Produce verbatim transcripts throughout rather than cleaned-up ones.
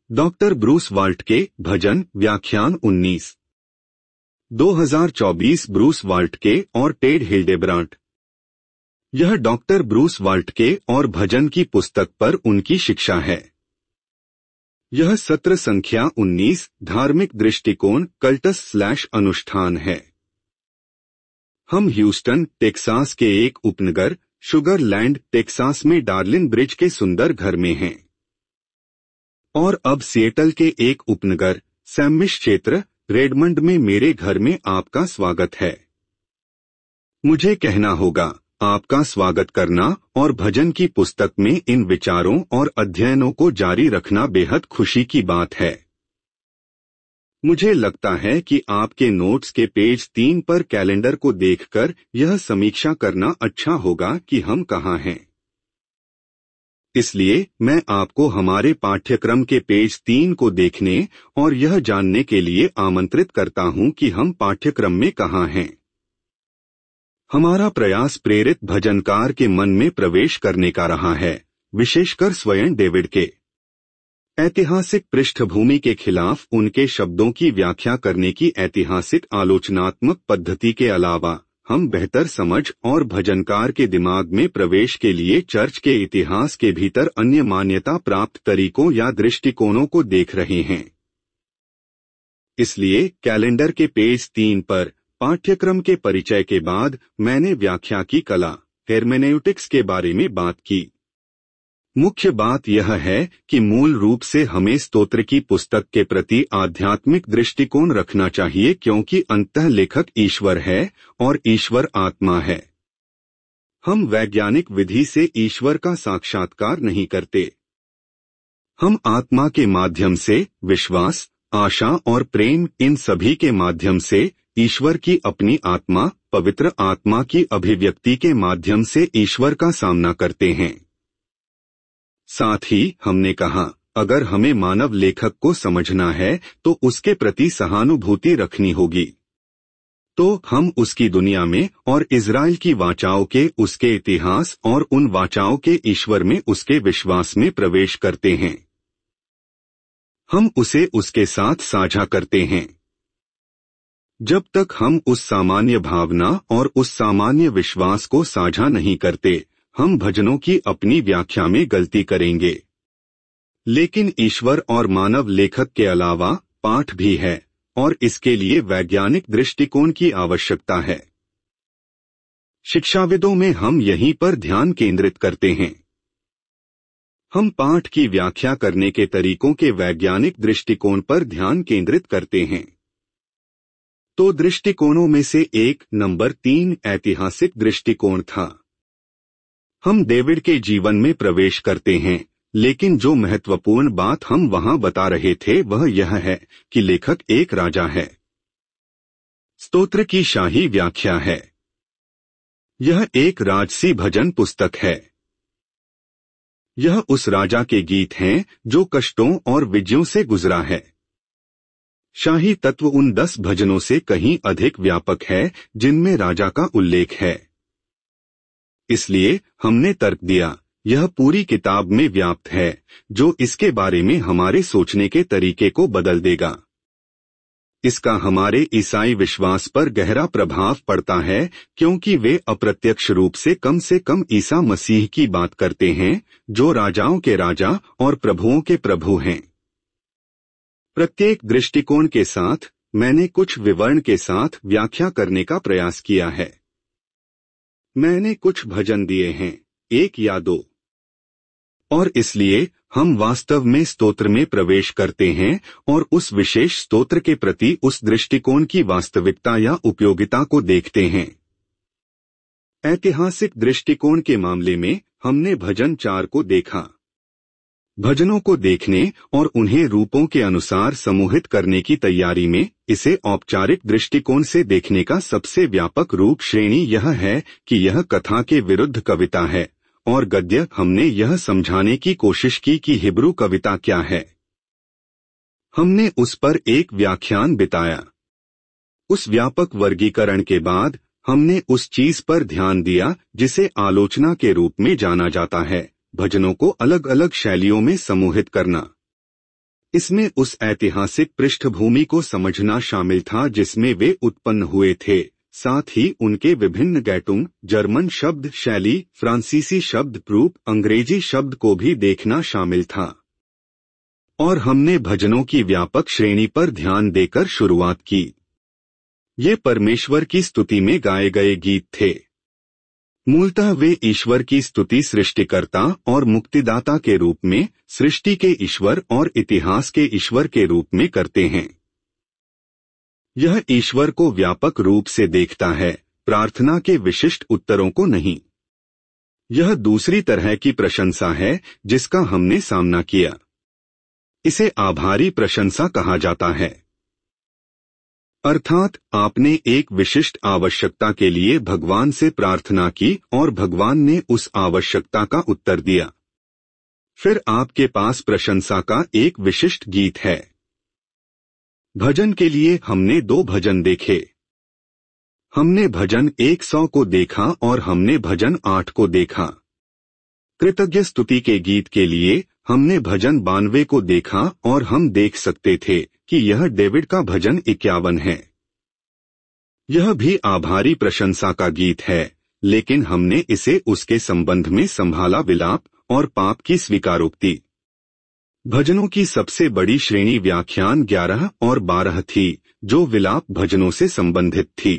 Doctor Bruce volt के भजन व्याख्यान उन्नीस दो हज़ार चौबीस ब्रूस वाल्ट के और टेड हिल्डेब्रांट। यह डॉक्टर ब्रूस वाल्ट के और भजन की पुस्तक पर उनकी शिक्षा है। यह सत्र संख्या उन्नीस धार्मिक दृष्टिकोण कल्टस स्लैश अनुष्ठान है। हम ह्यूस्टन टेक्सास के एक उपनगर शुगरलैंड टेक्सास में डार्लिन ब्रिज के सुंदर घर में हैं और अब सिएटल के एक उपनगर सैमिश क्षेत्र रेडमंड में मेरे घर में आपका स्वागत है। मुझे कहना होगा आपका स्वागत करना और भजन की पुस्तक में इन विचारों और अध्ययनों को जारी रखना बेहद खुशी की बात है। मुझे लगता है कि आपके नोट्स के पेज तीन पर कैलेंडर को देखकर यह समीक्षा करना अच्छा होगा कि हम कहाँ हैं। इसलिए मैं आपको हमारे पाठ्यक्रम के पेज तीन को देखने और यह जानने के लिए आमंत्रित करता हूं कि हम पाठ्यक्रम में कहाँ हैं। हमारा प्रयास प्रेरित भजनकार के मन में प्रवेश करने का रहा है, विशेषकर स्वयं डेविड के ऐतिहासिक पृष्ठभूमि के खिलाफ उनके शब्दों की व्याख्या करने की ऐतिहासिक आलोचनात्मक पद्धति के अलावा हम बेहतर समझ और भजनकार के दिमाग में प्रवेश के लिए चर्च के इतिहास के भीतर अन्य मान्यता प्राप्त तरीकों या दृष्टिकोणों को देख रहे हैं। इसलिए कैलेंडर के पेज तीन पर पाठ्यक्रम के परिचय के बाद मैंने व्याख्या की कला हेरमेनेउटिक्स के बारे में बात की। मुख्य बात यह है कि मूल रूप से हमें स्तोत्र की पुस्तक के प्रति आध्यात्मिक दृष्टिकोण रखना चाहिए, क्योंकि अंततः लेखक ईश्वर है और ईश्वर आत्मा है। हम वैज्ञानिक विधि से ईश्वर का साक्षात्कार नहीं करते। हम आत्मा के माध्यम से विश्वास, आशा और प्रेम, इन सभी के माध्यम से ईश्वर की अपनी आत्मा, पवित्र आत्मा की अभिव्यक्ति के माध्यम से ईश्वर का सामना करते हैं। साथ ही हमने कहा, अगर हमें मानव लेखक को समझना है तो उसके प्रति सहानुभूति रखनी होगी। तो हम उसकी दुनिया में और इज़राइल की वाचाओं के उसके इतिहास और उन वाचाओं के ईश्वर में उसके विश्वास में प्रवेश करते हैं। हम उसे उसके साथ साझा करते हैं। जब तक हम उस सामान्य भावना और उस सामान्य विश्वास को साझा नहीं करते, हम भजनों की अपनी व्याख्या में गलती करेंगे। लेकिन ईश्वर और मानव लेखक के अलावा पाठ भी है और इसके लिए वैज्ञानिक दृष्टिकोण की आवश्यकता है। शिक्षाविदों में हम यहीं पर ध्यान केंद्रित करते हैं। हम पाठ की व्याख्या करने के तरीकों के वैज्ञानिक दृष्टिकोण पर ध्यान केंद्रित करते हैं। तो दृष्टिकोणों में से एक नंबर तीन ऐतिहासिक दृष्टिकोण था। हम डेविड के जीवन में प्रवेश करते हैं, लेकिन जो महत्वपूर्ण बात हम वहां बता रहे थे वह यह है कि लेखक एक राजा है। स्तोत्र की शाही व्याख्या है। यह एक राजसी भजन पुस्तक है। यह उस राजा के गीत हैं जो कष्टों और विजयों से गुजरा है। शाही तत्व उन दस भजनों से कहीं अधिक व्यापक है जिनमें राजा का उल्लेख है। इसलिए हमने तर्क दिया, यह पूरी किताब में व्याप्त है, जो इसके बारे में हमारे सोचने के तरीके को बदल देगा। इसका हमारे ईसाई विश्वास पर गहरा प्रभाव पड़ता है, क्योंकि वे अप्रत्यक्ष रूप से कम से कम ईसा मसीह की बात करते हैं, जो राजाओं के राजा और प्रभुओं के प्रभु हैं। प्रत्येक दृष्टिकोण के साथ मैंने कुछ विवरण के साथ व्याख्या करने का प्रयास किया है। मैंने कुछ भजन दिए हैं, एक या दो, और इसलिए हम वास्तव में स्तोत्र में प्रवेश करते हैं और उस विशेष स्तोत्र के प्रति उस दृष्टिकोण की वास्तविकता या उपयोगिता को देखते हैं। ऐतिहासिक दृष्टिकोण के मामले में हमने भजन चार को देखा। भजनों को देखने और उन्हें रूपों के अनुसार समूहित करने की तैयारी में इसे औपचारिक दृष्टिकोण से देखने का सबसे व्यापक रूप श्रेणी यह है कि यह कथा के विरुद्ध कविता है, और गद्य हमने यह समझाने की कोशिश की कि हिब्रू कविता क्या है। हमने उस पर एक व्याख्यान बिताया। उस व्यापक वर्गीकरण के बाद हमने उस चीज पर ध्यान दिया जिसे आलोचना के रूप में जाना जाता है, भजनों को अलग अलग शैलियों में समूहित करना। इसमें उस ऐतिहासिक पृष्ठभूमि को समझना शामिल था जिसमें वे उत्पन्न हुए थे, साथ ही उनके विभिन्न गैटुंग, जर्मन शब्द शैली, फ्रांसीसी शब्द प्रूफ, अंग्रेजी शब्द को भी देखना शामिल था। और हमने भजनों की व्यापक श्रेणी पर ध्यान देकर शुरुआत की। ये परमेश्वर की स्तुति में गाए गए गीत थे। मूलतः वे ईश्वर की स्तुति सृष्टिकर्ता और मुक्तिदाता के रूप में, सृष्टि के ईश्वर और इतिहास के ईश्वर के रूप में करते हैं। यह ईश्वर को व्यापक रूप से देखता है, प्रार्थना के विशिष्ट उत्तरों को नहीं। यह दूसरी तरह की प्रशंसा है जिसका हमने सामना किया। इसे आभारी प्रशंसा कहा जाता है। अर्थात आपने एक विशिष्ट आवश्यकता के लिए भगवान से प्रार्थना की और भगवान ने उस आवश्यकता का उत्तर दिया। फिर आपके पास प्रशंसा का एक विशिष्ट गीत है। भजन के लिए हमने दो भजन देखे। हमने भजन एक सौ को देखा और हमने भजन आठ को देखा। कृतज्ञ स्तुति के गीत के लिए हमने भजन बानवे को देखा और हम देख सकते थे कि यह डेविड का भजन इक्यावन है। यह भी आभारी प्रशंसा का गीत है, लेकिन हमने इसे उसके संबंध में संभाला विलाप और पाप की स्वीकारोक्ति। भजनों की सबसे बड़ी श्रेणी व्याख्यान ग्यारह और बारह थी, जो विलाप भजनों से संबंधित थी।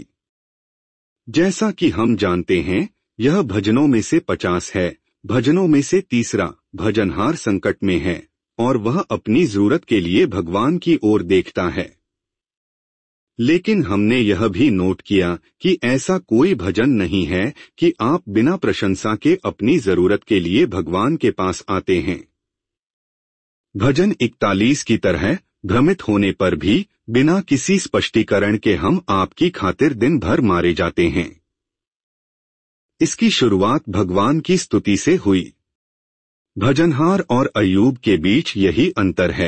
जैसा कि हम जानते हैं, यह भजनों में से पचास है। भजनों में से तीसरा, भजनहार संकट में है और वह अपनी जरूरत के लिए भगवान की ओर देखता है। लेकिन हमने यह भी नोट किया कि ऐसा कोई भजन नहीं है कि आप बिना प्रशंसा के अपनी जरूरत के लिए भगवान के पास आते हैं। भजन इकतालीस की तरह भ्रमित होने पर भी बिना किसी स्पष्टीकरण के हम आपकी खातिर दिन भर मारे जाते हैं। इसकी शुरुआत भगवान की स्तुति से हुई। भजनहार और अय्यूब के बीच यही अंतर है।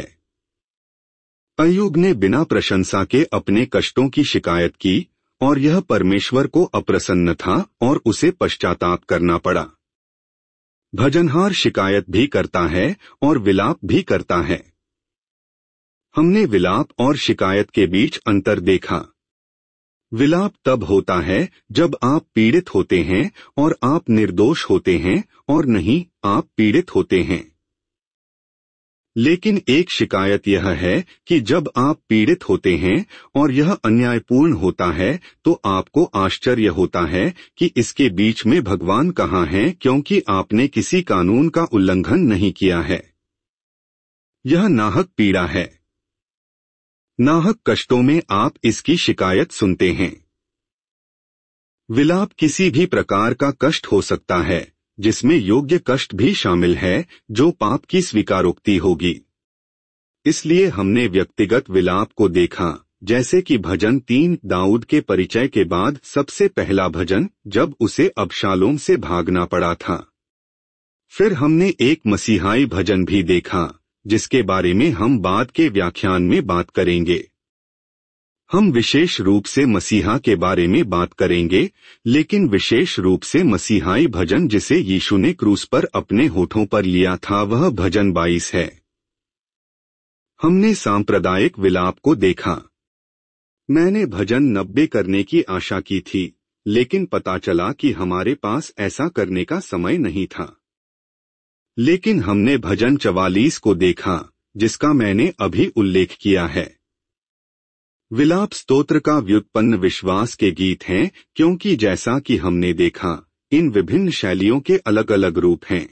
अय्यूब ने बिना प्रशंसा के अपने कष्टों की शिकायत की और यह परमेश्वर को अप्रसन्न था और उसे पश्चाताप करना पड़ा। भजनहार शिकायत भी करता है और विलाप भी करता है। हमने विलाप और शिकायत के बीच अंतर देखा। विलाप तब होता है जब आप पीड़ित होते हैं और आप निर्दोष होते हैं, और नहीं, आप पीड़ित होते हैं। लेकिन एक शिकायत यह है कि जब आप पीड़ित होते हैं और यह अन्यायपूर्ण होता है तो आपको आश्चर्य होता है कि इसके बीच में भगवान कहाँ है, क्योंकि आपने किसी कानून का उल्लंघन नहीं किया है। यह नाहक पीड़ा है। नाहक कष्टों में आप इसकी शिकायत सुनते हैं। विलाप किसी भी प्रकार का कष्ट हो सकता है, जिसमें योग्य कष्ट भी शामिल है, जो पाप की स्वीकारोक्ति होगी। इसलिए हमने व्यक्तिगत विलाप को देखा, जैसे कि भजन तीन, दाऊद के परिचय के बाद सबसे पहला भजन, जब उसे अबशालोम से भागना पड़ा था। फिर हमने एक मसीहाई भजन भी देखा, जिसके बारे में हम बाद के व्याख्यान में बात करेंगे। हम विशेष रूप से मसीहा के बारे में बात करेंगे, लेकिन विशेष रूप से मसीहाई भजन जिसे यीशु ने क्रूस पर अपने होठों पर लिया था, वह भजन बाईस है। हमने सांप्रदायिक विलाप को देखा। मैंने भजन नब्बे करने की आशा की थी, लेकिन पता चला कि हमारे पास ऐसा करने का समय नहीं था। लेकिन हमने भजन चवालीस को देखा, जिसका मैंने अभी उल्लेख किया है। विलाप स्तोत्र का व्युत्पन्न विश्वास के गीत हैं, क्योंकि जैसा कि हमने देखा, इन विभिन्न शैलियों के अलग अलग रूप हैं।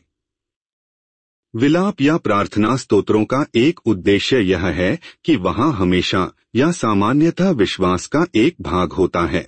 विलाप या प्रार्थना स्तोत्रों का एक उद्देश्य यह है कि वहां हमेशा या सामान्यतः विश्वास का एक भाग होता है।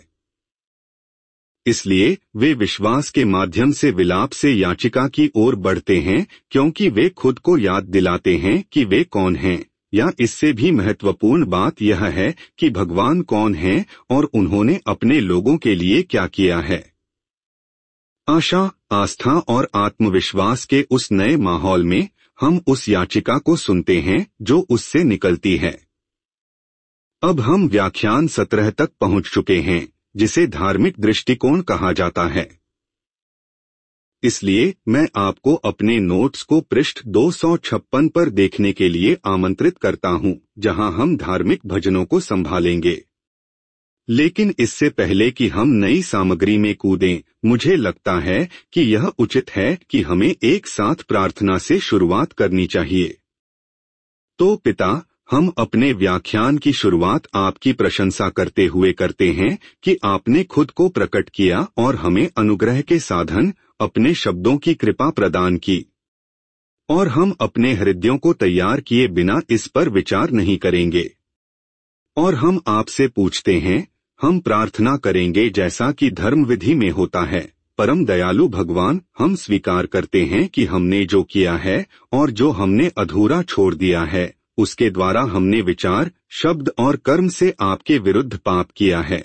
इसलिए वे विश्वास के माध्यम से विलाप से याचिका की ओर बढ़ते हैं, क्योंकि वे खुद को याद दिलाते हैं कि वे कौन हैं, या इससे भी महत्वपूर्ण बात यह है कि भगवान कौन हैं और उन्होंने अपने लोगों के लिए क्या किया है। आशा, आस्था और आत्मविश्वास के उस नए माहौल में हम उस याचिका को सुनते हैं जो उससे निकलती है। अब हम व्याख्यान सत्रह तक पहुंच चुके हैं, जिसे धार्मिक दृष्टिकोण कहा जाता है। इसलिए मैं आपको अपने नोट्स को पृष्ठ दो सौ छप्पन पर देखने के लिए आमंत्रित करता हूं, जहां हम धार्मिक भजनों को संभालेंगे। लेकिन इससे पहले कि हम नई सामग्री में कूदें, मुझे लगता है कि यह उचित है कि हमें एक साथ प्रार्थना से शुरुआत करनी चाहिए। तो पिता, हम अपने व्याख्यान की शुरुआत आपकी प्रशंसा करते हुए करते हैं कि आपने खुद को प्रकट किया और हमें अनुग्रह के साधन, अपने शब्दों की कृपा प्रदान की। और हम अपने हृदयों को तैयार किए बिना इस पर विचार नहीं करेंगे। और हम आपसे पूछते हैं, हम प्रार्थना करेंगे जैसा कि धर्म विधि में होता है। परम दयालु भगवान, हम स्वीकार करते हैं कि हमने जो किया है और जो हमने अधूरा छोड़ दिया है, उसके द्वारा हमने विचार, शब्द और कर्म से आपके विरुद्ध पाप किया है।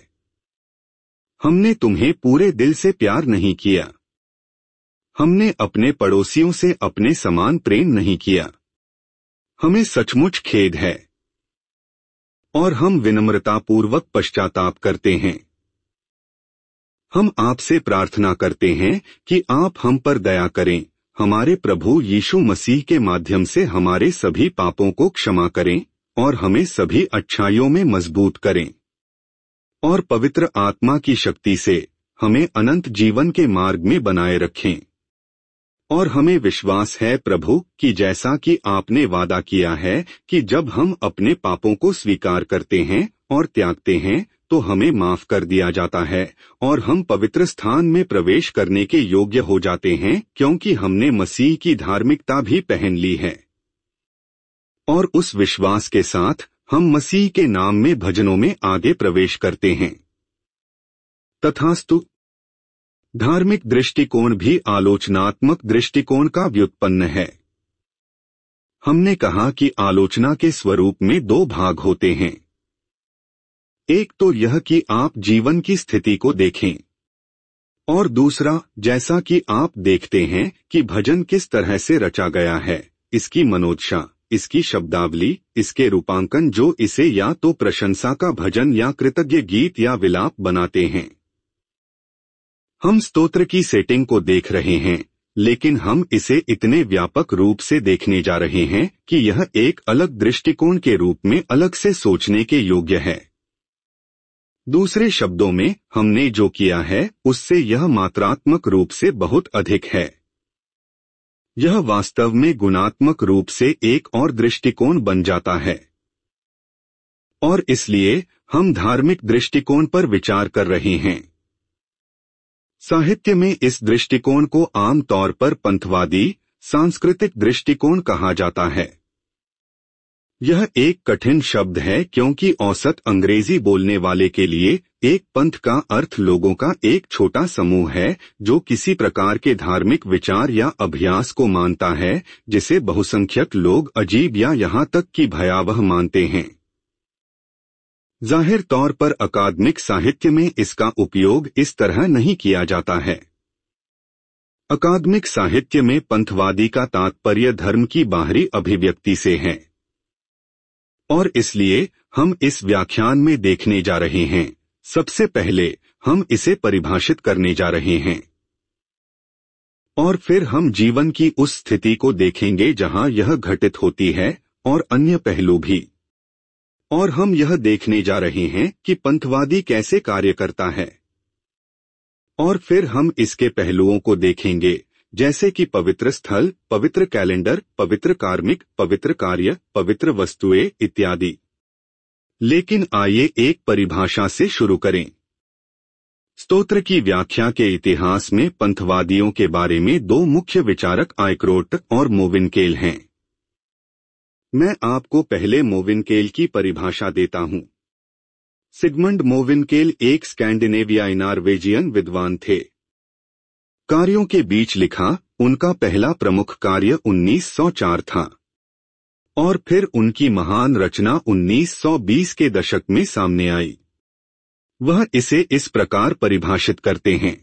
हमने तुम्हें पूरे दिल से प्यार नहीं किया। हमने अपने पड़ोसियों से अपने समान प्रेम नहीं किया। हमें सचमुच खेद है और हम विनम्रतापूर्वक पश्चाताप करते हैं। हम आपसे प्रार्थना करते हैं कि आप हम पर दया करें, हमारे प्रभु यीशु मसीह के माध्यम से हमारे सभी पापों को क्षमा करें और हमें सभी अच्छाइयों में मजबूत करें। और पवित्र आत्मा की शक्ति से हमें अनंत जीवन के मार्ग में बनाए रखें। और हमें विश्वास है प्रभु कि जैसा कि आपने वादा किया है कि जब हम अपने पापों को स्वीकार करते हैं और त्यागते हैं तो हमें माफ कर दिया जाता है और हम पवित्र स्थान में प्रवेश करने के योग्य हो जाते हैं, क्योंकि हमने मसीह की धार्मिकता भी पहन ली है। और उस विश्वास के साथ हम मसीह के नाम में भजनों में आगे प्रवेश करते हैं। तथास्तु। धार्मिक दृष्टिकोण भी आलोचनात्मक दृष्टिकोण का व्युत्पन्न है। हमने कहा कि आलोचना के स्वरूप में दो भाग होते हैं। एक तो यह कि आप जीवन की स्थिति को देखें, और दूसरा, जैसा कि आप देखते हैं कि भजन किस तरह से रचा गया है, इसकी मनोदशा, इसकी शब्दावली, इसके रूपांकन जो इसे या तो प्रशंसा का भजन या कृतज्ञ गीत या विलाप बनाते हैं। हम स्तोत्र की सेटिंग को देख रहे हैं, लेकिन हम इसे इतने व्यापक रूप से देखने जा रहे हैं कि यह एक अलग दृष्टिकोण के रूप में अलग से सोचने के योग्य है। दूसरे शब्दों में, हमने जो किया है उससे यह मात्रात्मक रूप से बहुत अधिक है। यह वास्तव में गुणात्मक रूप से एक और दृष्टिकोण बन जाता है। और इसलिए हम धार्मिक दृष्टिकोण पर विचार कर रहे हैं। साहित्य में इस दृष्टिकोण को आम तौर पर पंथवादी, सांस्कृतिक दृष्टिकोण कहा जाता है। यह एक कठिन शब्द है क्योंकि औसत अंग्रेजी बोलने वाले के लिए एक पंथ का अर्थ लोगों का एक छोटा समूह है जो किसी प्रकार के धार्मिक विचार या अभ्यास को मानता है, जिसे बहुसंख्यक लोग अजीब या यहाँ तक कि भयावह मानते हैं। जाहिर तौर पर अकादमिक साहित्य में इसका उपयोग इस तरह नहीं किया जाता है। अकादमिक साहित्य में पंथवादी का तात्पर्य धर्म की बाहरी अभिव्यक्ति से है। और इसलिए हम इस व्याख्यान में देखने जा रहे हैं। सबसे पहले हम इसे परिभाषित करने जा रहे हैं और फिर हम जीवन की उस स्थिति को देखेंगे जहां यह घटित होती है और अन्य पहलू भी। और हम यह देखने जा रहे हैं कि पंथवादी कैसे कार्य करता है। और फिर हम इसके पहलुओं को देखेंगे, जैसे कि पवित्र स्थल, पवित्र कैलेंडर, पवित्र कार्मिक, पवित्र कार्य, पवित्र वस्तुएं इत्यादि। लेकिन आइए एक परिभाषा से शुरू करें। स्तोत्र की व्याख्या के इतिहास में पंथवादियों के बारे में दो मुख्य विचारक आइक्रोट और मोविनकेल हैं। मैं आपको पहले मोविनकेल की परिभाषा देता हूं। सिगमंड मोविनकेल एक स्कैंडिनेवियाई नॉर्वेजियन विद्वान थे। कार्यों के बीच लिखा उनका पहला प्रमुख कार्य उन्नीस सौ चार था और फिर उनकी महान रचना उन्नीस सौ बीस के दशक में सामने आई। वह इसे इस प्रकार परिभाषित करते हैं।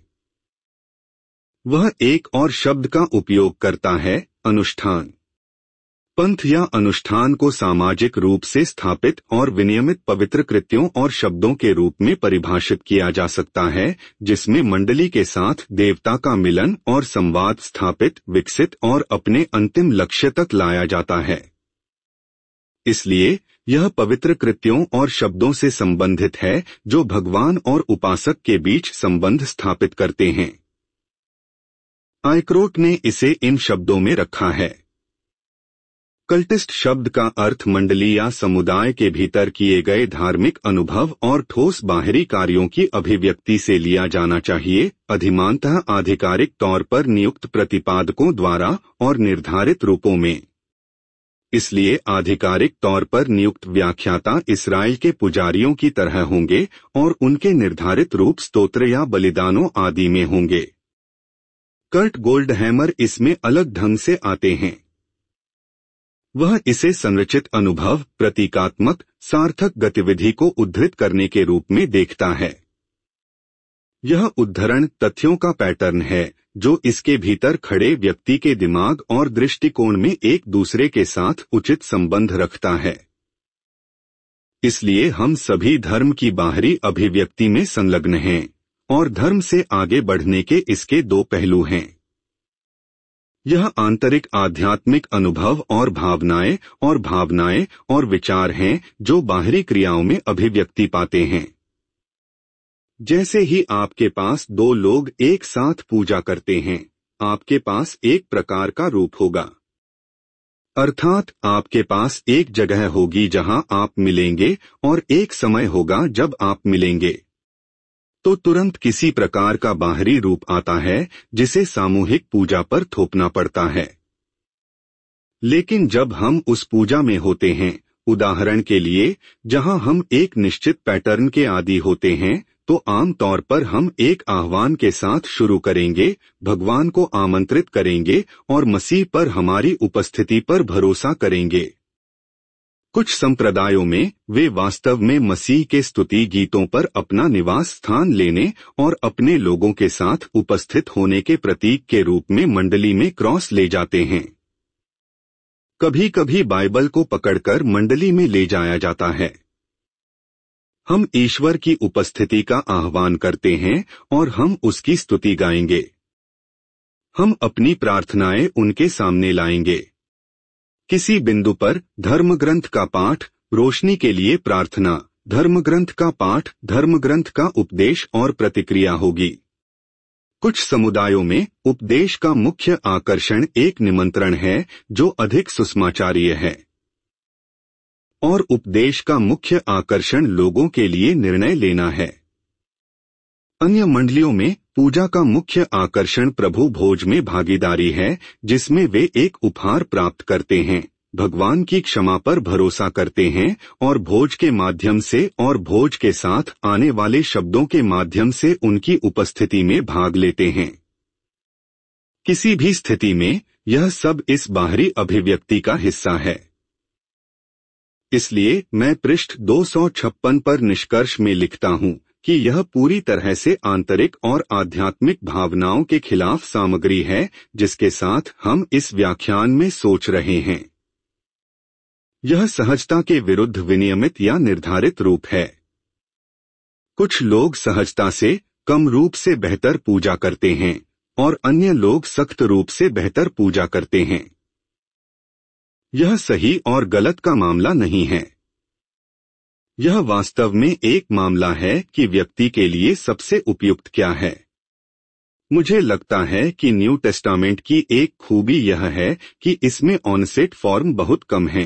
वह एक और शब्द का उपयोग करता है, अनुष्ठान। पंथ या अनुष्ठान को सामाजिक रूप से स्थापित और विनियमित पवित्र कृत्यों और शब्दों के रूप में परिभाषित किया जा सकता है, जिसमें मंडली के साथ देवता का मिलन और संवाद स्थापित, विकसित और अपने अंतिम लक्ष्य तक लाया जाता है। इसलिए यह पवित्र कृत्यों और शब्दों से संबंधित है जो भगवान और उपासक के बीच संबंध स्थापित करते हैं। आइक्रोट ने इसे इन शब्दों में रखा है। कल्टिस्ट शब्द का अर्थ मंडली या समुदाय के भीतर किए गए धार्मिक अनुभव और ठोस बाहरी कार्यों की अभिव्यक्ति से लिया जाना चाहिए, अधिमानतः आधिकारिक तौर पर नियुक्त प्रतिपादकों द्वारा और निर्धारित रूपों में। इसलिए आधिकारिक तौर पर नियुक्त व्याख्याता इस्राएल के पुजारियों की तरह होंगे और उनके निर्धारित रूप स्तोत्र या बलिदानों आदि में होंगे। कर्ट गोल्डहैमर इसमें अलग ढंग से आते हैं। वह इसे संरचित अनुभव, प्रतीकात्मक, सार्थक गतिविधि को उद्धृत करने के रूप में देखता है। यह उद्धरण तथ्यों का पैटर्न है जो इसके भीतर खड़े व्यक्ति के दिमाग और दृष्टिकोण में एक दूसरे के साथ उचित संबंध रखता है। इसलिए हम सभी धर्म की बाहरी अभिव्यक्ति में संलग्न हैं और धर्म से आगे बढ़ने के इसके दो पहलू हैं। यह आंतरिक आध्यात्मिक अनुभव और भावनाएं और भावनाएं और विचार हैं जो बाहरी क्रियाओं में अभिव्यक्ति पाते हैं। जैसे ही आपके पास दो लोग एक साथ पूजा करते हैं, आपके पास एक प्रकार का रूप होगा। अर्थात आपके पास एक जगह होगी जहां आप मिलेंगे और एक समय होगा जब आप मिलेंगे। तो तुरंत किसी प्रकार का बाहरी रूप आता है जिसे सामूहिक पूजा पर थोपना पड़ता है। लेकिन जब हम उस पूजा में होते हैं, उदाहरण के लिए जहां हम एक निश्चित पैटर्न के आदी होते हैं, तो आम तौर पर हम एक आह्वान के साथ शुरू करेंगे, भगवान को आमंत्रित करेंगे और मसीह पर हमारी उपस्थिति पर भरोसा करेंगे। कुछ संप्रदायों में वे वास्तव में मसीह के स्तुति गीतों पर अपना निवास स्थान लेने और अपने लोगों के साथ उपस्थित होने के प्रतीक के रूप में मंडली में क्रॉस ले जाते हैं। कभी कभी बाइबल को पकड़कर मंडली में ले जाया जाता है। हम ईश्वर की उपस्थिति का आह्वान करते हैं और हम उसकी स्तुति गाएंगे। हम अपनी प्रार्थनाएं उनके सामने लाएंगे। किसी बिंदु पर धर्मग्रंथ का पाठ, रोशनी के लिए प्रार्थना, धर्मग्रंथ का पाठ, धर्मग्रंथ का उपदेश और प्रतिक्रिया होगी। कुछ समुदायों में उपदेश का मुख्य आकर्षण एक निमंत्रण है जो अधिक सुसमाचारीय है, और उपदेश का मुख्य आकर्षण लोगों के लिए निर्णय लेना है। अन्य मंडलियों में पूजा का मुख्य आकर्षण प्रभु भोज में भागीदारी है, जिसमें वे एक उपहार प्राप्त करते हैं, भगवान की क्षमा पर भरोसा करते हैं और भोज के माध्यम से और भोज के साथ आने वाले शब्दों के माध्यम से उनकी उपस्थिति में भाग लेते हैं। किसी भी स्थिति में यह सब इस बाहरी अभिव्यक्ति का हिस्सा है। इसलिए मैं पृष्ठ दो सौ छप्पन पर निष्कर्ष में लिखता हूं कि यह पूरी तरह से आंतरिक और आध्यात्मिक भावनाओं के खिलाफ सामग्री है जिसके साथ हम इस व्याख्यान में सोच रहे हैं। यह सहजता के विरुद्ध विनियमित या निर्धारित रूप है। कुछ लोग सहजता से कम रूप से बेहतर पूजा करते हैं और अन्य लोग सख्त रूप से बेहतर पूजा करते हैं। यह सही और गलत का मामला नहीं है। यह वास्तव में एक मामला है कि व्यक्ति के लिए सबसे उपयुक्त क्या है। मुझे लगता है कि न्यू टेस्टामेंट की एक खूबी यह है कि इसमें ऑनसेट फॉर्म बहुत कम है।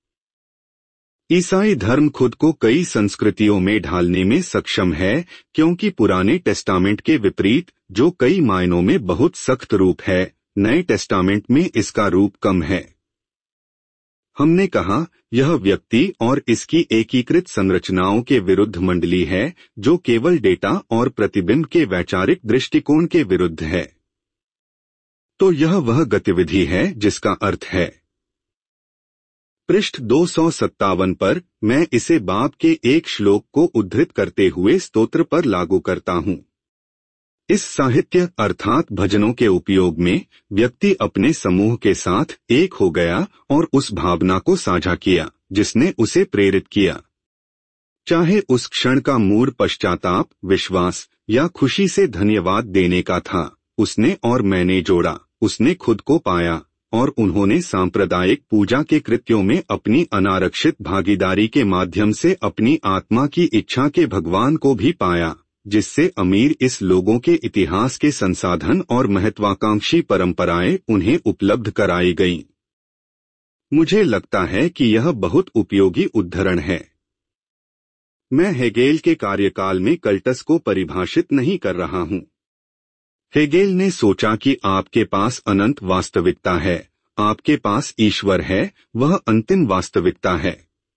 ईसाई धर्म खुद को कई संस्कृतियों में ढालने में सक्षम है, क्योंकि पुराने टेस्टामेंट के विपरीत, जो कई मायनों में बहुत सख्त रूप है, नए टेस्टामेंट में इसका रूप कम है। हमने कहा यह व्यक्ति और इसकी एकीकृत संरचनाओं के विरुद्ध मंडली है जो केवल डेटा और प्रतिबिंब के वैचारिक दृष्टिकोण के विरुद्ध है। तो यह वह गतिविधि है जिसका अर्थ है। पृष्ठ दो सौ सत्तावन पर मैं इसे बाब के एक श्लोक को उद्धृत करते हुए स्तोत्र पर लागू करता हूं। इस साहित्य अर्थात भजनों के उपयोग में व्यक्ति अपने समूह के साथ एक हो गया और उस भावना को साझा किया जिसने उसे प्रेरित किया। चाहे उस क्षण का मूड पश्चाताप, विश्वास या खुशी से धन्यवाद देने का था, उसने और मैंने जोड़ा, उसने खुद को पाया और उन्होंने सांप्रदायिक पूजा के कृत्यों में अपनी अनारक्षित भागीदारी के माध्यम से अपनी आत्मा की इच्छा के भगवान को भी पाया, जिससे अमीर इस लोगों के इतिहास के संसाधन और महत्वाकांक्षी परंपराएं उन्हें उपलब्ध कराई गईं। मुझे लगता है कि यह बहुत उपयोगी उद्धरण है। मैं हेगेल के कार्यकाल में कल्टस को परिभाषित नहीं कर रहा हूं। हेगेल ने सोचा कि आपके पास अनंत वास्तविकता है, आपके पास ईश्वर है, वह अंतिम वास्तविकता है।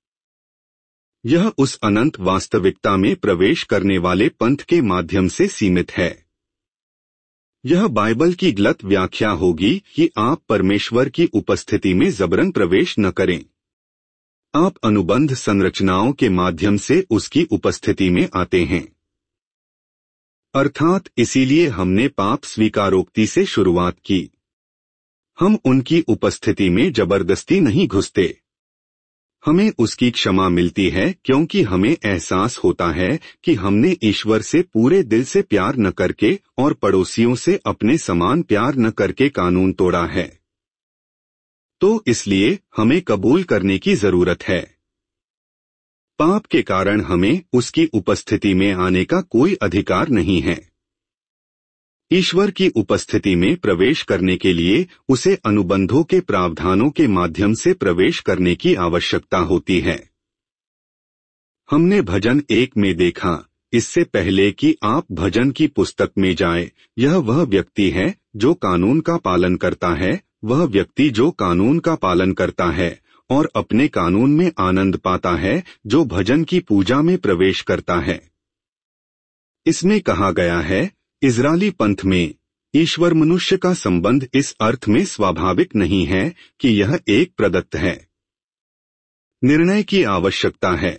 यह उस अनंत वास्तविकता में प्रवेश करने वाले पंथ के माध्यम से सीमित है। यह बाइबल की गलत व्याख्या होगी कि आप परमेश्वर की उपस्थिति में जबरन प्रवेश न करें। आप अनुबंध संरचनाओं के माध्यम से उसकी उपस्थिति में आते हैं। अर्थात इसीलिए हमने पाप स्वीकारोक्ति से शुरुआत की। हम उनकी उपस्थिति में जबरदस्ती नहीं घुसते। हमें उसकी क्षमा मिलती है क्योंकि हमें एहसास होता है कि हमने ईश्वर से पूरे दिल से प्यार न करके और पड़ोसियों से अपने समान प्यार न करके कानून तोड़ा है। तो इसलिए हमें कबूल करने की जरूरत है। पाप के कारण हमें उसकी उपस्थिति में आने का कोई अधिकार नहीं है। ईश्वर की उपस्थिति में प्रवेश करने के लिए उसे अनुबंधों के प्रावधानों के माध्यम से प्रवेश करने की आवश्यकता होती है। हमने भजन एक में देखा, इससे पहले कि आप भजन की पुस्तक में जाएं, यह वह व्यक्ति है जो कानून का पालन करता है, वह व्यक्ति जो कानून का पालन करता है और अपने कानून में आनंद पाता है, जो भजन की पूजा में प्रवेश करता है। इसमें कहा गया है, इजरायली पंथ में ईश्वर मनुष्य का संबंध इस अर्थ में स्वाभाविक नहीं है कि यह एक प्रदत्त है। निर्णय की आवश्यकता है।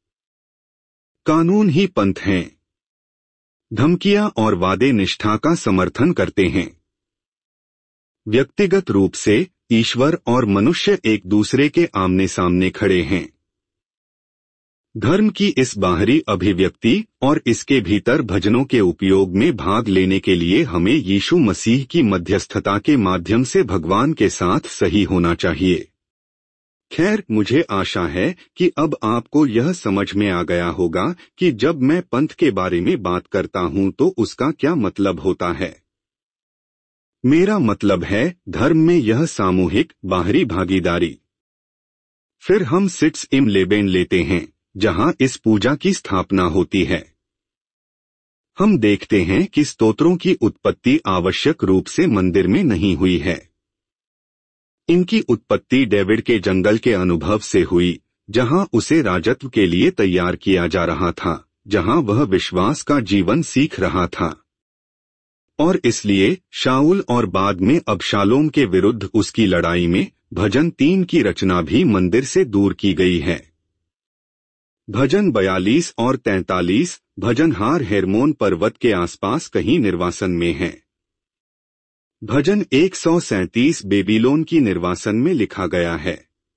कानून ही पंथ हैं। धमकियां और वादे निष्ठा का समर्थन करते हैं। व्यक्तिगत रूप से ईश्वर और मनुष्य एक दूसरे के आमने सामने खड़े हैं। धर्म की इस बाहरी अभिव्यक्ति और इसके भीतर भजनों के उपयोग में भाग लेने के लिए हमें यीशु मसीह की मध्यस्थता के माध्यम से भगवान के साथ सही होना चाहिए। खैर, मुझे आशा है कि अब आपको यह समझ में आ गया होगा कि जब मैं पंथ के बारे में बात करता हूं तो उसका क्या मतलब होता है। मेरा मतलब है धर्म में यह सामूहिक बाहरी भागीदारी। फिर हम सिट्स इम लेबेन लेते हैं, जहां इस पूजा की स्थापना होती है। हम देखते हैं कि स्तोत्रों की उत्पत्ति आवश्यक रूप से मंदिर में नहीं हुई है। इनकी उत्पत्ति डेविड के जंगल के अनुभव से हुई, जहां उसे राजत्व के लिए तैयार किया जा रहा था, जहां वह विश्वास का जीवन सीख रहा था। और इसलिए शाऊल और बाद में अबशालोम के विरुद्ध उसकी लड़ाई में भजन तीन की रचना भी मंदिर से दूर की गई है। भजन बयालीस और तैंतालीस भजनहार हेर्मोन पर्वत के आसपास कहीं निर्वासन में है। भजन एक सौ सैंतीस बेबीलोन की निर्वासन में लिखा गया है।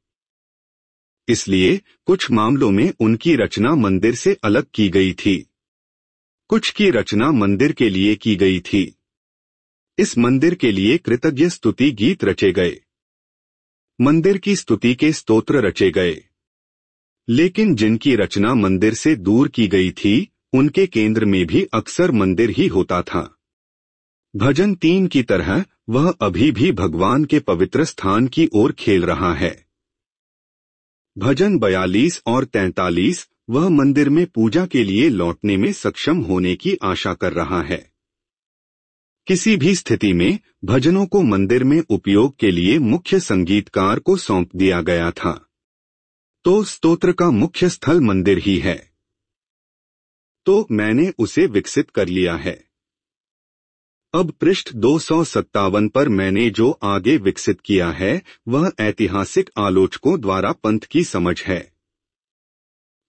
इसलिए कुछ मामलों में उनकी रचना मंदिर से अलग की गई थी। कुछ की रचना मंदिर के लिए की गई थी। इस मंदिर के लिए कृतज्ञ स्तुति गीत रचे गए। मंदिर की स्तुति के स्तोत्र रचे गए। लेकिन जिनकी रचना मंदिर से दूर की गई थी, उनके केंद्र में भी अक्सर मंदिर ही होता था। भजन तीन की तरह वह अभी भी भगवान के पवित्र स्थान की ओर खेल रहा है। भजन बयालीस और तैंतालीस वह मंदिर में पूजा के लिए लौटने में सक्षम होने की आशा कर रहा है। किसी भी स्थिति में भजनों को मंदिर में उपयोग के लिए मुख्य संगीतकार को सौंप दिया गया था। तो स्तोत्र का मुख्य स्थल मंदिर ही है। तो मैंने उसे विकसित कर लिया है। अब पृष्ठ दो सौ सत्तावन पर मैंने जो आगे विकसित किया है वह ऐतिहासिक आलोचकों द्वारा पंथ की समझ है।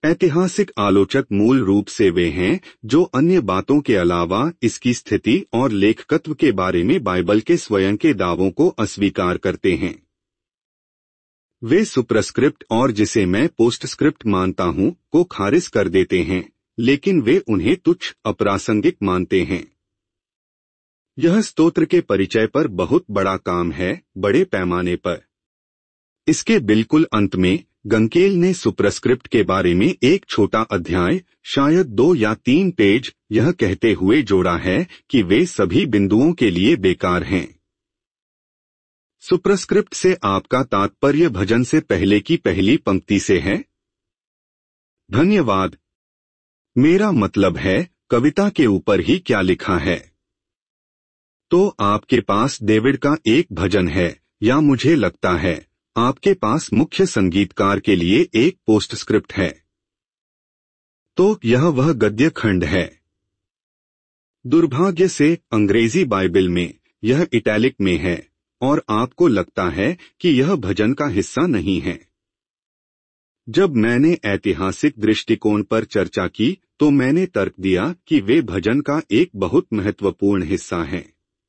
ऐतिहासिक आलोचक मूल रूप से वे हैं जो अन्य बातों के अलावा इसकी स्थिति और लेखकत्व के बारे में बाइबल के स्वयं के दावों को अस्वीकार करते हैं। वे सुपरस्क्रिप्ट और जिसे मैं पोस्टस्क्रिप्ट मानता हूं को खारिज कर देते हैं, लेकिन वे उन्हें तुच्छ अप्रासंगिक मानते हैं। यह स्तोत्र के परिचय पर बहुत बड़ा काम है, बड़े पैमाने पर। इसके बिल्कुल अंत में गंकेल ने सुपरस्क्रिप्ट के बारे में एक छोटा अध्याय, शायद दो या तीन पेज, यह कहते हुए जोड़ा है कि वे सभी बिंदुओं के लिए बेकार हैं। सुपरस्क्रिप्ट से आपका तात्पर्य भजन से पहले की पहली पंक्ति से है? धन्यवाद। मेरा मतलब है कविता के ऊपर ही क्या लिखा है। तो आपके पास डेविड का एक भजन है, या मुझे लगता है आपके पास मुख्य संगीतकार के लिए एक पोस्टस्क्रिप्ट है। तो यह वह गद्य खंड है। दुर्भाग्य से अंग्रेजी बाइबल में यह इटैलिक में है और आपको लगता है कि यह भजन का हिस्सा नहीं है। जब मैंने ऐतिहासिक दृष्टिकोण पर चर्चा की तो मैंने तर्क दिया कि वे भजन का एक बहुत महत्वपूर्ण हिस्सा हैं।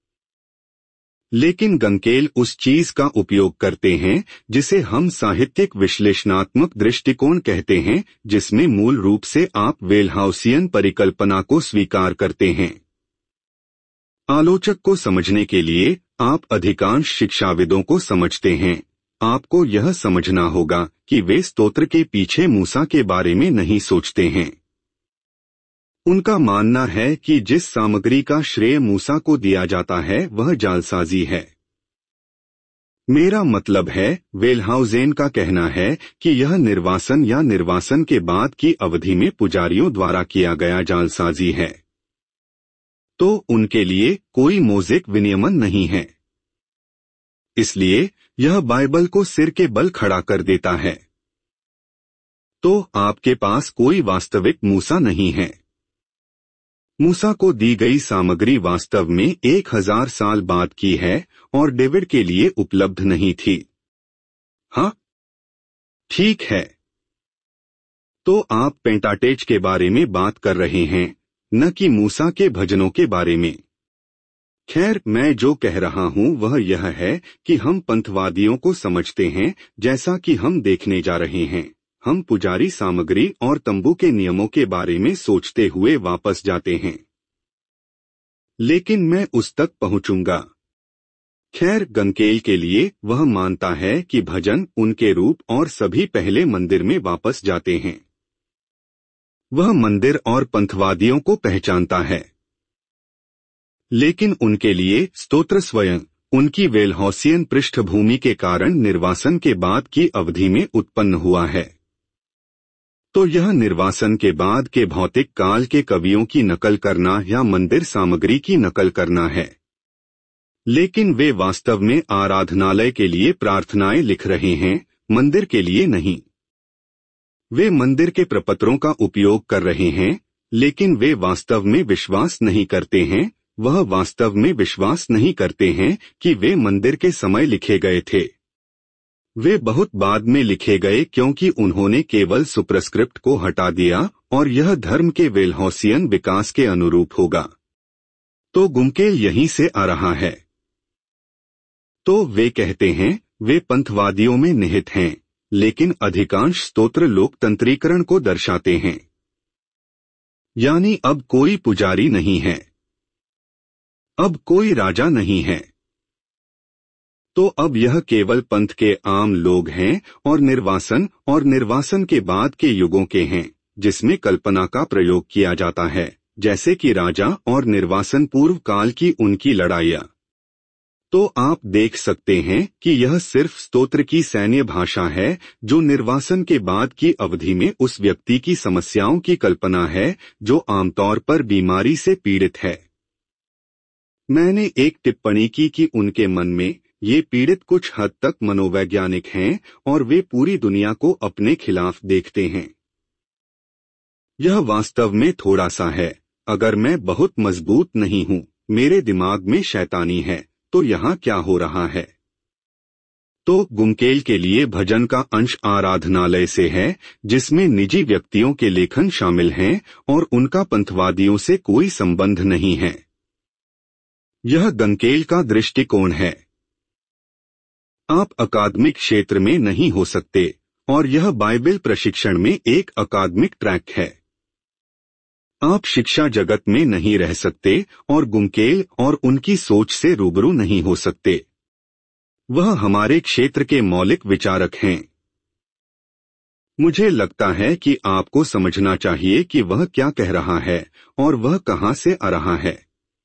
लेकिन गंकेल उस चीज का उपयोग करते हैं जिसे हम साहित्यिक विश्लेषणात्मक दृष्टिकोण कहते हैं, जिसमें मूल रूप से आप वेलहाउसियन परिकल्पना को स्वीकार करते हैं। आलोचक को समझने के लिए आप अधिकांश शिक्षाविदों को समझते हैं। आपको यह समझना होगा कि वे स्तोत्र के पीछे मूसा के बारे में नहीं सोचते हैं। उनका मानना है कि जिस सामग्री का श्रेय मूसा को दिया जाता है वह जालसाजी है। मेरा मतलब है वेलहाउजेन का कहना है कि यह निर्वासन या निर्वासन के बाद की अवधि में पुजारियों द्वारा किया गया जालसाजी है। तो उनके लिए कोई मोज़ेक विनियमन नहीं है। इसलिए यह बाइबल को सिर के बल खड़ा कर देता है। तो आपके पास कोई वास्तविक मूसा नहीं है। मूसा को दी गई सामग्री वास्तव में एक हजार साल बाद की है और डेविड के लिए उपलब्ध नहीं थी। हाँ, ठीक है। तो आप पेंटाटेच के बारे में बात कर रहे हैं, न कि मूसा के भजनों के बारे में। खैर, मैं जो कह रहा हूं वह यह है कि हम पंथवादियों को समझते हैं, जैसा कि हम देखने जा रहे हैं। हम पुजारी सामग्री और तंबू के नियमों के बारे में सोचते हुए वापस जाते हैं, लेकिन मैं उस तक पहुंचूंगा। खैर, गंकेल के लिए वह मानता है कि भजन उनके रूप और सभी पहले मंदिर में वापस जाते हैं। वह मंदिर और पंथवादियों को पहचानता है, लेकिन उनके लिए स्तोत्र स्वयं उनकी वेलहाउसियन पृष्ठभूमि के कारण निर्वासन के बाद की अवधि में उत्पन्न हुआ है। तो यह निर्वासन के बाद के भौतिक काल के कवियों की नकल करना या मंदिर सामग्री की नकल करना है। लेकिन वे वास्तव में आराधनालय के लिए प्रार्थनाएं लिख रहे हैं, मंदिर के लिए नहीं। वे मंदिर के प्रपत्रों का उपयोग कर रहे हैं, लेकिन वे वास्तव में विश्वास नहीं करते हैं। वह वास्तव में विश्वास नहीं करते हैं कि वे मंदिर के समय लिखे गए थे। वे बहुत बाद में लिखे गए क्योंकि उन्होंने केवल सुपरस्क्रिप्ट को हटा दिया और यह धर्म के वेलहाउसियन विकास के अनुरूप होगा। तो गुमकेल यहीं से आ रहा है। तो वे कहते हैं वे पंथवादियों में निहित हैं, लेकिन अधिकांश स्तोत्र लोकतंत्रीकरण को दर्शाते हैं। यानी अब कोई पुजारी नहीं है, अब कोई राजा नहीं है। तो अब यह केवल पंथ के आम लोग हैं और निर्वासन और निर्वासन के बाद के युगों के हैं, जिसमें कल्पना का प्रयोग किया जाता है, जैसे कि राजा और निर्वासन पूर्व काल की उनकी लड़ाइयां। तो आप देख सकते हैं कि यह सिर्फ स्तोत्र की सैन्य भाषा है जो निर्वासन के बाद की अवधि में उस व्यक्ति की समस्याओं की कल्पना है जो आमतौर पर बीमारी से पीड़ित है। मैंने एक टिप्पणी की कि उनके मन में ये पीड़ित कुछ हद तक मनोवैज्ञानिक हैं और वे पूरी दुनिया को अपने खिलाफ देखते हैं। यह वास्तव में थोड़ा सा है। अगर मैं बहुत मजबूत नहीं हूं, मेरे दिमाग में शैतानी है, तो यहाँ क्या हो रहा है? तो गुमकेल के लिए भजन का अंश आराधनालय से है, जिसमें निजी व्यक्तियों के लेखन शामिल हैं और उनका पंथवादियों से कोई संबंध नहीं है। यह गंकेल का दृष्टिकोण है। आप अकादमिक क्षेत्र में नहीं हो सकते और यह बाइबल प्रशिक्षण में एक अकादमिक ट्रैक है। आप शिक्षा जगत में नहीं रह सकते और गुमकेल और उनकी सोच से रूबरू नहीं हो सकते। वह हमारे क्षेत्र के मौलिक विचारक हैं। मुझे लगता है कि आपको समझना चाहिए कि वह क्या कह रहा है और वह कहां से आ रहा है।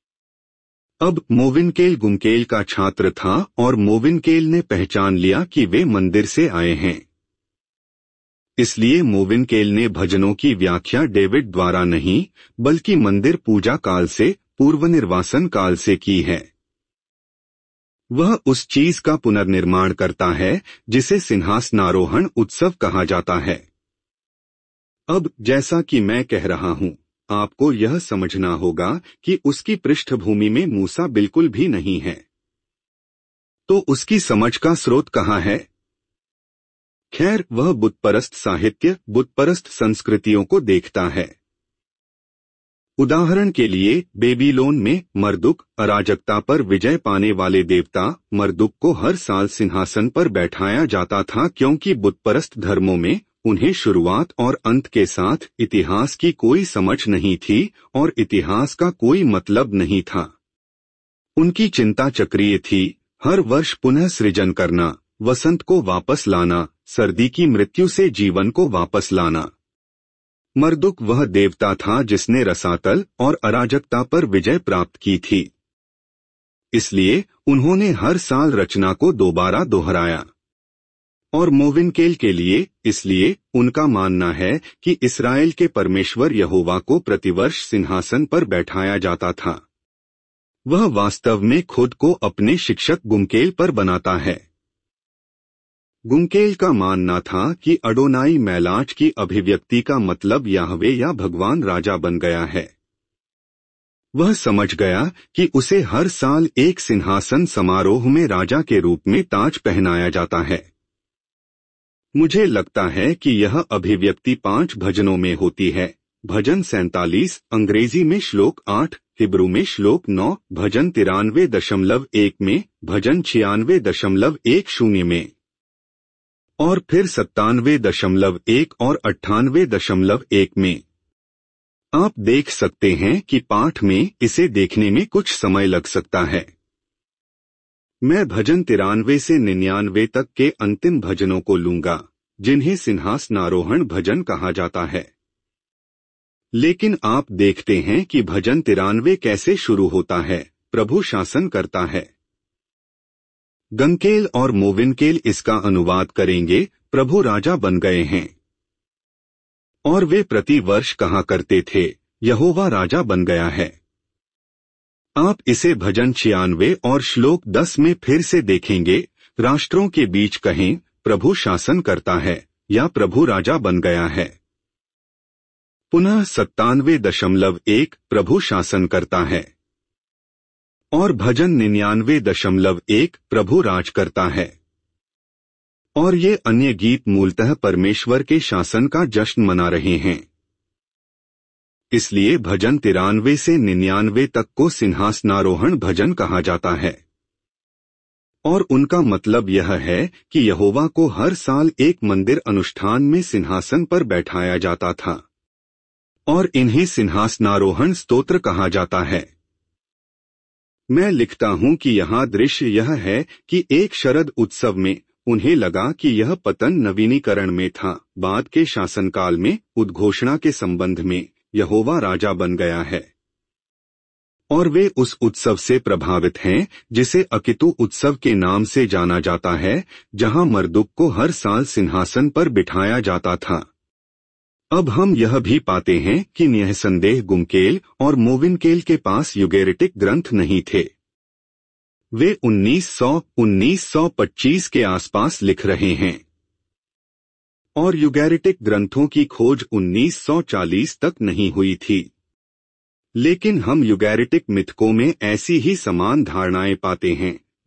अब मोविनकेल गुमकेल का छात्र था और मोविनकेल ने पहचान लिया कि वे मंदिर से आए हैं। इसलिए मोविनकेल ने भजनों की व्याख्या डेविड द्वारा नहीं, बल्कि मंदिर पूजा काल से, पूर्व निर्वासन काल से की है। वह उस चीज का पुनर्निर्माण करता है जिसे सिंहासनारोहण उत्सव कहा जाता है। अब जैसा कि मैं कह रहा हूं, आपको यह समझना होगा कि उसकी पृष्ठभूमि में मूसा बिल्कुल भी नहीं है। तो उसकी समझ का स्रोत कहाँ है? खैर, वह बुतपरस्त साहित्य, बुतपरस्त संस्कृतियों को देखता है। उदाहरण के लिए बेबीलोन में मर्दुक, अराजकता पर विजय पाने वाले देवता मर्दुक को हर साल सिंहासन पर बैठाया जाता था, क्योंकि बुतपरस्त धर्मों में उन्हें शुरुआत और अंत के साथ इतिहास की कोई समझ नहीं थी और इतिहास का कोई मतलब नहीं था। उनकी चिंता चक्रीय थी, हर वर्ष पुनः सृजन करना, वसंत को वापस लाना, सर्दी की मृत्यु से जीवन को वापस लाना। मर्दुक वह देवता था जिसने रसातल और अराजकता पर विजय प्राप्त की थी। इसलिए उन्होंने हर साल रचना को दोबारा दोहराया। और मोविनकेल के लिए, इसलिए उनका मानना है कि इस्राएल के परमेश्वर यहोवा को प्रतिवर्ष सिंहासन पर बैठाया जाता था। वह वास्तव में खुद को अपने शिक्षक गुमकेल पर बनाता है। गुमकेल का मानना था कि अडोनाई मैलाच की अभिव्यक्ति का मतलब याहवे या भगवान राजा बन गया है। वह समझ गया कि उसे हर साल एक सिंहासन समारोह में राजा के रूप में ताज पहनाया जाता है। मुझे लगता है कि यह अभिव्यक्ति पांच भजनों में होती है। भजन सैंतालीस, अंग्रेजी में श्लोक आठ, हिब्रू में श्लोक नौ, भजन तिरानवे दशमलव एक में, भजन छियानवे दशमलव एक शून्य में, और फिर सत्तानवे दशमलव एक और अट्ठानवे दशमलव एक में। आप देख सकते हैं कि पाठ में इसे देखने में कुछ समय लग सकता है। मैं भजन तिरानवे से निन्यानवे तक के अंतिम भजनों को लूंगा, जिन्हें सिंहासनारोहण भजन कहा जाता है। लेकिन आप देखते हैं कि भजन तिरानवे कैसे शुरू होता है, प्रभु शासन करता है। गंकेल और मोविनकेल इसका अनुवाद करेंगे, प्रभु राजा बन गए हैं। और वे प्रति वर्ष कहा करते थे, यहोवा राजा बन गया है। आप इसे भजन छियानवे और श्लोक दस में फिर से देखेंगे, राष्ट्रों के बीच कहें, प्रभु शासन करता है, या प्रभु राजा बन गया है। पुनः सत्तानवे दशमलव एक, प्रभु शासन करता है। और भजन निन्यानवे दशमलव एक, प्रभु राज करता है। और ये अन्य गीत मूलतः परमेश्वर के शासन का जश्न मना रहे हैं। इसलिए भजन तिरानवे से निन्यानवे तक को सिंहासनारोहण भजन कहा जाता है। और उनका मतलब यह है कि यहोवा को हर साल एक मंदिर अनुष्ठान में सिंहासन पर बैठाया जाता था, और इन्हें सिंहासनारोहण स्तोत्र कहा जाता है। मैं लिखता हूं कि यहाँ दृश्य यह है कि एक शरद उत्सव में उन्हें लगा कि यह पतन नवीनीकरण में था। बाद के शासनकाल में उद्घोषणा के संबंध में यहोवा राजा बन गया है, और वे उस उत्सव से प्रभावित हैं जिसे अकितु उत्सव के नाम से जाना जाता है, जहां मर्दुक को हर साल सिंहासन पर बिठाया जाता था। अब हम यह भी पाते हैं कि निःसंदेह गुमकेल और मोविनकेल के पास यूगेरिटिक ग्रंथ नहीं थे। वे उन्नीस सौ उन्नीस सौ पच्चीस के आसपास लिख रहे हैं, और यूगेरिटिक ग्रंथों की खोज उन्नीस सौ चालीस तक नहीं हुई थी। लेकिन हम यूगेरिटिक मिथकों में ऐसी ही समान धारणाएं पाते हैं,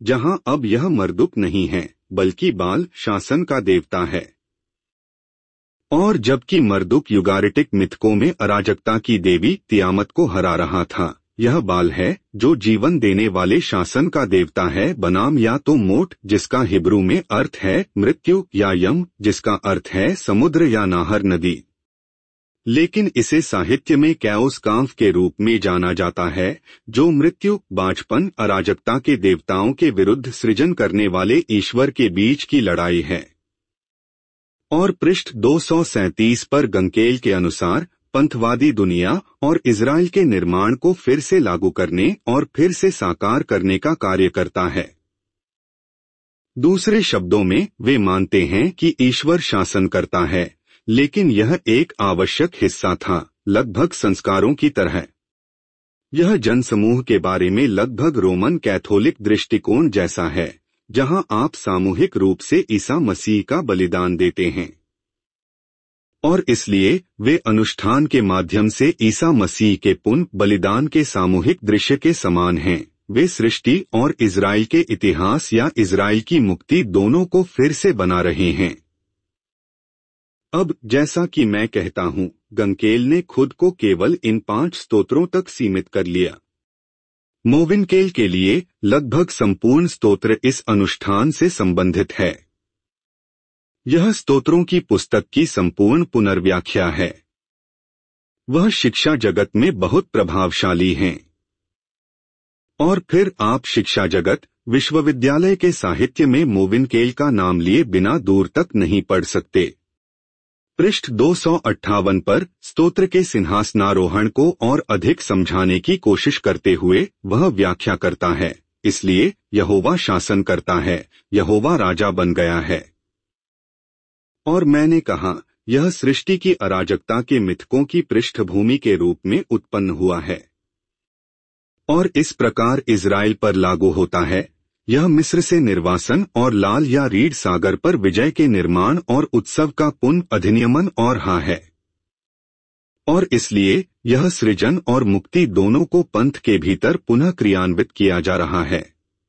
जहां अब यह मर्दुक नहीं है बल्कि बाल शासन का देवता है। और जबकि मर्दुक युगारिटिक मिथकों में अराजकता की देवी तियामत को हरा रहा था, यह बाल है जो जीवन देने वाले शासन का देवता है, बनाम या तो मोट जिसका हिब्रू में अर्थ है मृत्यु, या यम जिसका अर्थ है समुद्र या नाहर नदी। लेकिन इसे साहित्य में कैओस कांफ के रूप में जाना जाता है, जो मृत्यु, बांझपन, अराजकता के देवताओं के विरुद्ध सृजन करने वाले ईश्वर के बीच की लड़ाई है। और पृष्ठ दो सौ सैंतीस पर गंकेल के अनुसार पंथवादी दुनिया और इजराइल के निर्माण को फिर से लागू करने और फिर से साकार करने का कार्य करता है। दूसरे शब्दों में वे मानते हैं कि ईश्वर शासन करता है, लेकिन यह एक आवश्यक हिस्सा था, लगभग संस्कारों की तरह। यह जनसमूह के बारे में लगभग रोमन कैथोलिक दृष्टिकोण जैसा है, जहां आप सामूहिक रूप से ईसा मसीह का बलिदान देते हैं। और इसलिए वे अनुष्ठान के माध्यम से ईसा मसीह के पुण्य बलिदान के सामूहिक दृश्य के समान हैं। वे सृष्टि और इजराइल के इतिहास या इजराइल की मुक्ति दोनों को फिर से बना रहे हैं। अब जैसा कि मैं कहता हूं, गंकेल ने खुद को केवल इन पांच स्तोत्रों तक सीमित कर लिया। मोविनकेल के लिए लगभग संपूर्ण स्तोत्र इस अनुष्ठान से संबंधित है। यह स्तोत्रों की पुस्तक की संपूर्ण पुनर्व्याख्या है। वह शिक्षा जगत में बहुत प्रभावशाली हैं। और फिर आप शिक्षा जगत, विश्वविद्यालय के साहित्य में मोविनकेल का नाम लिए बिना दूर तक नहीं पढ़ सकते। पृष्ठ दो सौ अट्ठावन पर स्तोत्र के सिंहासनारोहण को और अधिक समझाने की कोशिश करते हुए वह व्याख्या करता है, इसलिए यहोवा शासन करता है, यहोवा राजा बन गया है। और मैंने कहा, यह सृष्टि की अराजकता के मिथकों की पृष्ठभूमि के रूप में उत्पन्न हुआ है और इस प्रकार इजराइल पर लागू होता है। यह मिस्र से निर्वासन और लाल या रीड सागर पर विजय के निर्माण और उत्सव का पुनः अधिनियमन और हा है। और इसलिए यह सृजन और मुक्ति दोनों को पंथ के भीतर पुनः क्रियान्वित किया जा रहा है।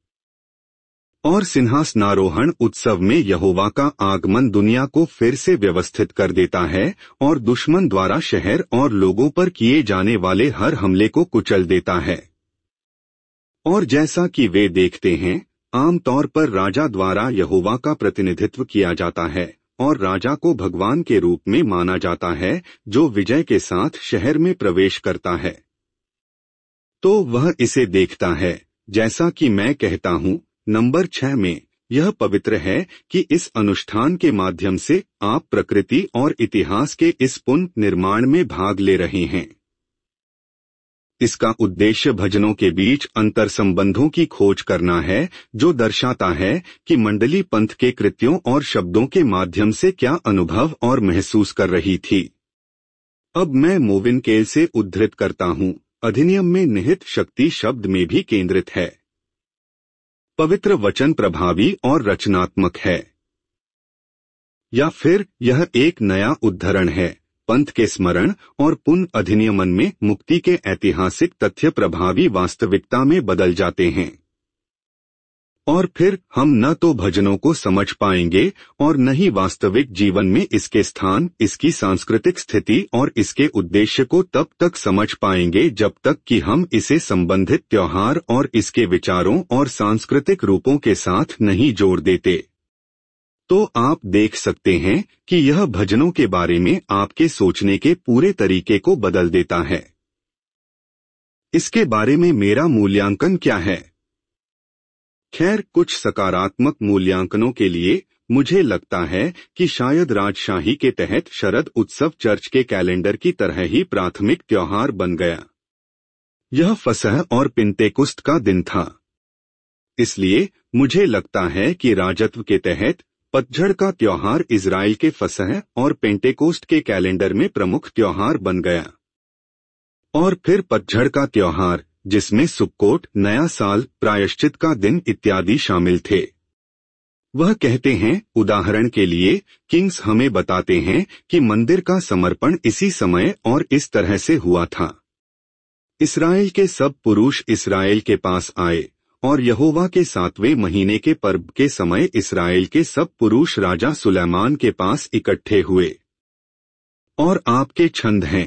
और सिंहासनारोहण उत्सव में यहोवा का आगमन दुनिया को फिर से व्यवस्थित कर देता है और दुश्मन द्वारा शहर और लोगों पर किए जाने वाले हर हमले को कुचल देता है। और जैसा कि वे देखते हैं, आमतौर पर राजा द्वारा यहोवा का प्रतिनिधित्व किया जाता है और राजा को भगवान के रूप में माना जाता है जो विजय के साथ शहर में प्रवेश करता है। तो वह इसे देखता है, जैसा कि मैं कहता हूं नंबर छह में, यह पवित्र है कि इस अनुष्ठान के माध्यम से आप प्रकृति और इतिहास के इस पुनः निर्माण में भाग ले रहे हैं। इसका उद्देश्य भजनों के बीच अंतर संबंधों की खोज करना है, जो दर्शाता है कि मंडली पंथ के कृत्यों और शब्दों के माध्यम से क्या अनुभव और महसूस कर रही थी। अब मैं मोविनकेल से उद्धृत करता हूं, अधिनियम में निहित शक्ति शब्द में भी केंद्रित है। पवित्र वचन प्रभावी और रचनात्मक है। या फिर यह एक नया उद्धरण है, पंथ के स्मरण और पुनः अधिनियमन में मुक्ति के ऐतिहासिक तथ्य प्रभावी वास्तविकता में बदल जाते हैं। और फिर हम न तो भजनों को समझ पाएंगे और न ही वास्तविक जीवन में इसके स्थान, इसकी सांस्कृतिक स्थिति और इसके उद्देश्य को तब तक समझ पाएंगे जब तक कि हम इसे संबंधित त्योहार और इसके विचारों और सांस्कृतिक रूपों के साथ नहीं जोड़ देते। तो आप देख सकते हैं कि यह भजनों के बारे में आपके सोचने के पूरे तरीके को बदल देता है। इसके बारे में मेरा मूल्यांकन क्या है? खैर, कुछ सकारात्मक मूल्यांकनों के लिए मुझे लगता है कि शायद राजशाही के तहत शरद उत्सव चर्च के कैलेंडर की तरह ही प्राथमिक त्योहार बन गया। यह फसह और पिंतेकुस्त का दिन था। इसलिए मुझे लगता है कि राजत्व के तहत पतझड़ का त्योहार इजराइल के फसह और पेंटेकोस्ट के कैलेंडर में प्रमुख त्योहार बन गया। और फिर पतझड़ का त्योहार, जिसमें सुक्कोट, नया साल, प्रायश्चित का दिन इत्यादि शामिल थे। वह कहते हैं, उदाहरण के लिए, किंग्स हमें बताते हैं कि मंदिर का समर्पण इसी समय और इस तरह से हुआ था। इस्राएल के सब पुरुष इस्राएल के पास आए और यहोवा के सातवें महीने के पर्व के समय इस्राएल के सब पुरुष राजा सुलैमान के पास इकट्ठे हुए और आपके छंद हैं।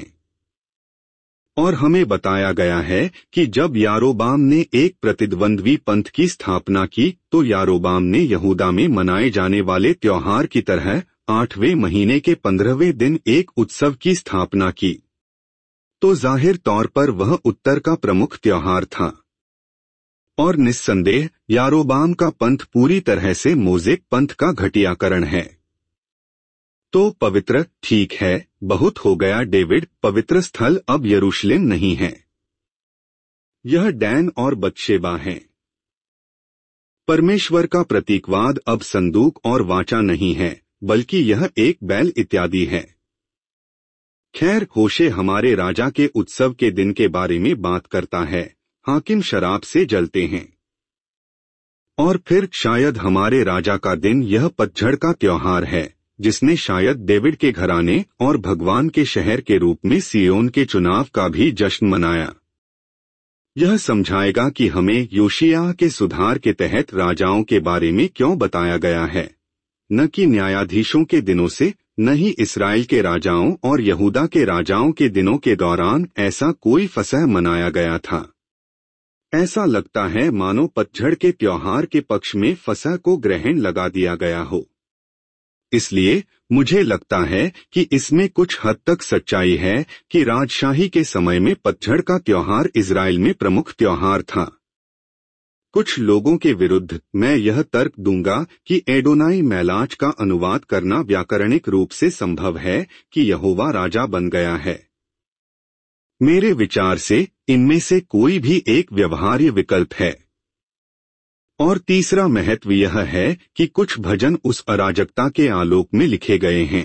और हमें बताया गया है कि जब यारोबाम ने एक प्रतिद्वंद्वी पंथ की स्थापना की तो यारोबाम ने यहूदा में मनाए जाने वाले त्योहार की तरह आठवें महीने के पंद्रहवें दिन एक उत्सव की स्थापना की। तो जाहिर तौर पर वह उत्तर का प्रमुख त्योहार था और निस्संदेह यारोबाम का पंथ पूरी तरह से मोज़ेक पंथ का घटियाकरण है। तो पवित्र, ठीक है, बहुत हो गया डेविड, पवित्र स्थल अब यरूशलेम नहीं है, यह डैन और बतशेबा है। परमेश्वर का प्रतीकवाद अब संदूक और वाचा नहीं है, बल्कि यह एक बैल इत्यादि है। खैर, होशे हमारे राजा के उत्सव के दिन के बारे में बात करता है। हाकिम शराब से जलते हैं। और फिर शायद हमारे राजा का दिन यह पतझड़ का त्योहार है, जिसने शायद डेविड के घराने और भगवान के शहर के रूप में सियोन के चुनाव का भी जश्न मनाया। यह समझाएगा कि हमें योशिय्याह के सुधार के तहत राजाओं के बारे में क्यों बताया गया है, न कि न्यायाधीशों के दिनों से, न ही इस्राएल के राजाओं और यहूदा के राजाओं के दिनों के दौरान ऐसा कोई फसह मनाया गया था। ऐसा लगता है मानो पतझड़ के त्योहार के पक्ष में फसह को ग्रहण लगा दिया गया हो। इसलिए मुझे लगता है कि इसमें कुछ हद तक सच्चाई है कि राजशाही के समय में पतझड़ का त्योहार इजराइल में प्रमुख त्योहार था। कुछ लोगों के विरुद्ध मैं यह तर्क दूंगा कि एडोनाई मैलाच का अनुवाद करना व्याकरणिक रूप से संभव है कि यहोवा राजा बन गया है। मेरे विचार से इनमें से कोई भी एक व्यवहार्य विकल्प है। और तीसरा महत्व यह है कि कुछ भजन उस अराजकता के आलोक में लिखे गए हैं।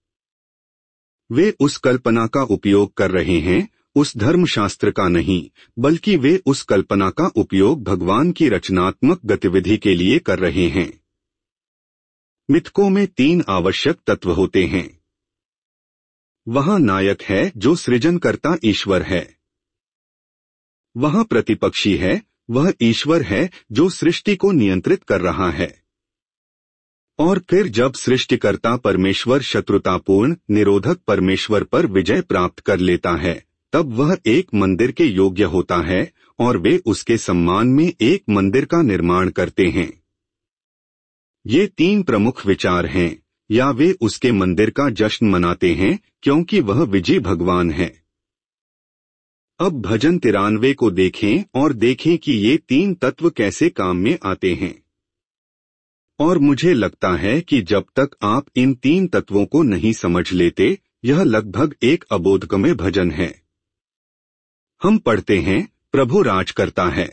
वे उस कल्पना का उपयोग कर रहे हैं, उस धर्मशास्त्र का नहीं, बल्कि वे उस कल्पना का उपयोग भगवान की रचनात्मक गतिविधि के लिए कर रहे हैं। मिथकों में तीन आवश्यक तत्व होते हैं। वहाँ नायक है जो सृजनकर्ता ईश्वर है। वहाँ प्रतिपक्षी है, वह ईश्वर है जो सृष्टि को नियंत्रित कर रहा है। और फिर जब सृष्टिकर्ता परमेश्वर शत्रुतापूर्ण निरोधक परमेश्वर पर विजय प्राप्त कर लेता है, तब वह एक मंदिर के योग्य होता है और वे उसके सम्मान में एक मंदिर का निर्माण करते हैं। ये तीन प्रमुख विचार हैं, या वे उसके मंदिर का जश्न मनाते हैं क्योंकि वह विजयी भगवान है। अब भजन तिरानवे को देखें और देखें कि ये तीन तत्व कैसे काम में आते हैं। और मुझे लगता है कि जब तक आप इन तीन तत्वों को नहीं समझ लेते, यह लगभग एक अबोधगम्य भजन है। हम पढ़ते हैं, प्रभु राज करता है,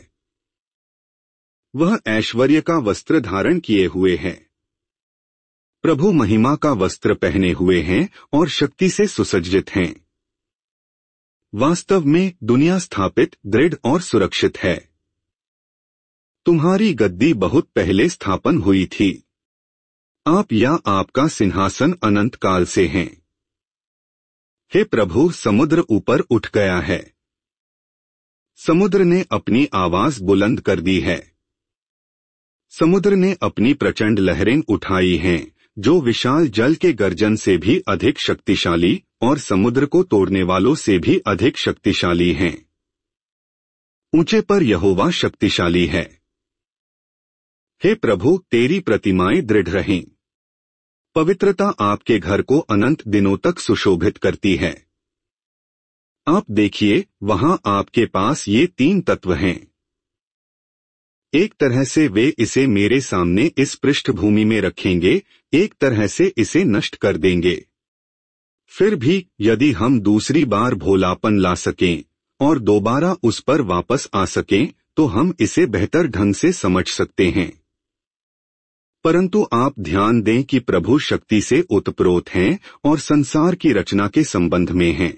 वह ऐश्वर्य का वस्त्र धारण किए हुए है। प्रभु महिमा का वस्त्र पहने हुए हैं और शक्ति से सुसज्जित हैं। वास्तव में दुनिया स्थापित, दृढ़ और सुरक्षित है। तुम्हारी गद्दी बहुत पहले स्थापन हुई थी। आप या आपका सिंहासन अनंत काल से हैं। हे प्रभु, समुद्र ऊपर उठ गया है। समुद्र ने अपनी आवाज बुलंद कर दी है। समुद्र ने अपनी प्रचंड लहरें उठाई हैं, जो विशाल जल के गर्जन से भी अधिक शक्तिशाली और समुद्र को तोड़ने वालों से भी अधिक शक्तिशाली हैं। ऊंचे पर यहोवा शक्तिशाली है। हे प्रभु, तेरी प्रतिमाएं दृढ़ रहें। पवित्रता आपके घर को अनंत दिनों तक सुशोभित करती है। आप देखिए, वहां आपके पास ये तीन तत्व हैं। एक तरह से वे इसे मेरे सामने इस पृष्ठभूमि में रखेंगे, एक तरह से इसे नष्ट कर देंगे। फिर भी यदि हम दूसरी बार भोलापन ला सकें और दोबारा उस पर वापस आ सकें, तो हम इसे बेहतर ढंग से समझ सकते हैं। परंतु आप ध्यान दें कि प्रभु शक्ति से ओतप्रोत हैं और संसार की रचना के संबंध में हैं।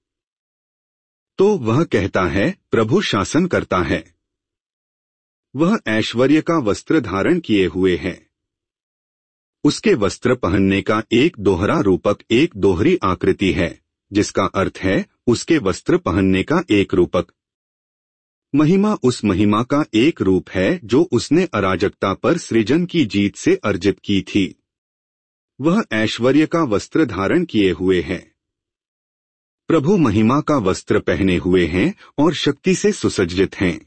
तो वह कहता है, प्रभु शासन करता है। वह ऐश्वर्य का वस्त्र धारण किए हुए है। उसके वस्त्र पहनने का एक दोहरा रूपक एक दोहरी आकृति है, जिसका अर्थ है उसके वस्त्र पहनने का एक रूपक। महिमा उस महिमा का एक रूप है जो उसने अराजकता पर सृजन की जीत से अर्जित की थी। वह ऐश्वर्य का वस्त्र धारण किए हुए है। प्रभु महिमा का वस्त्र पहने हुए हैं और शक्ति से सुसज्जित हैं।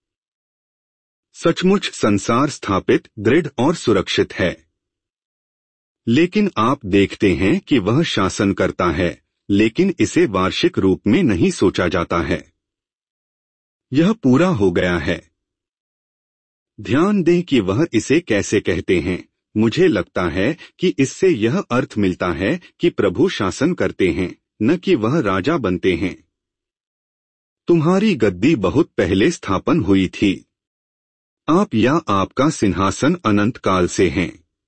सचमुच संसार स्थापित, दृढ़ और सुरक्षित है। लेकिन आप देखते हैं कि वह शासन करता है, लेकिन इसे वार्षिक रूप में नहीं सोचा जाता है। यह पूरा हो गया है। ध्यान दें कि वह इसे कैसे कहते हैं। मुझे लगता है कि इससे यह अर्थ मिलता है कि प्रभु शासन करते हैं, न कि वह राजा बनते हैं। तुम्हारी गद्दी बहुत पहले स्थापन हुई थी। आप या आपका सिंहासन अनंत काल से हैं।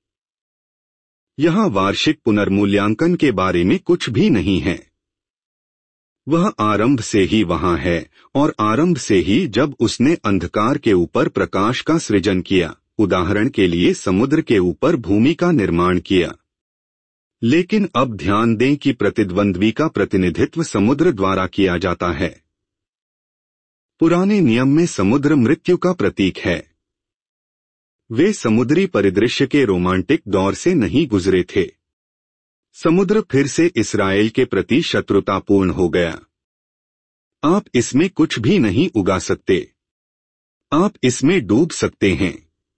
यहाँ वार्षिक पुनर्मूल्यांकन के बारे में कुछ भी नहीं है। वह आरंभ से ही वहाँ है, और आरंभ से ही जब उसने अंधकार के ऊपर प्रकाश का सृजन किया, उदाहरण के लिए समुद्र के ऊपर भूमि का निर्माण किया। लेकिन अब ध्यान दें कि प्रतिद्वंद्वी का प्रतिनिधित्व समुद्र द्वारा किया जाता है। पुराने नियम में समुद्र मृत्यु का प्रतीक है। वे समुद्री परिदृश्य के रोमांटिक दौर से नहीं गुजरे थे। समुद्र फिर से इस्राएल के प्रति शत्रुतापूर्ण हो गया। आप इसमें कुछ भी नहीं उगा सकते। आप इसमें डूब सकते हैं।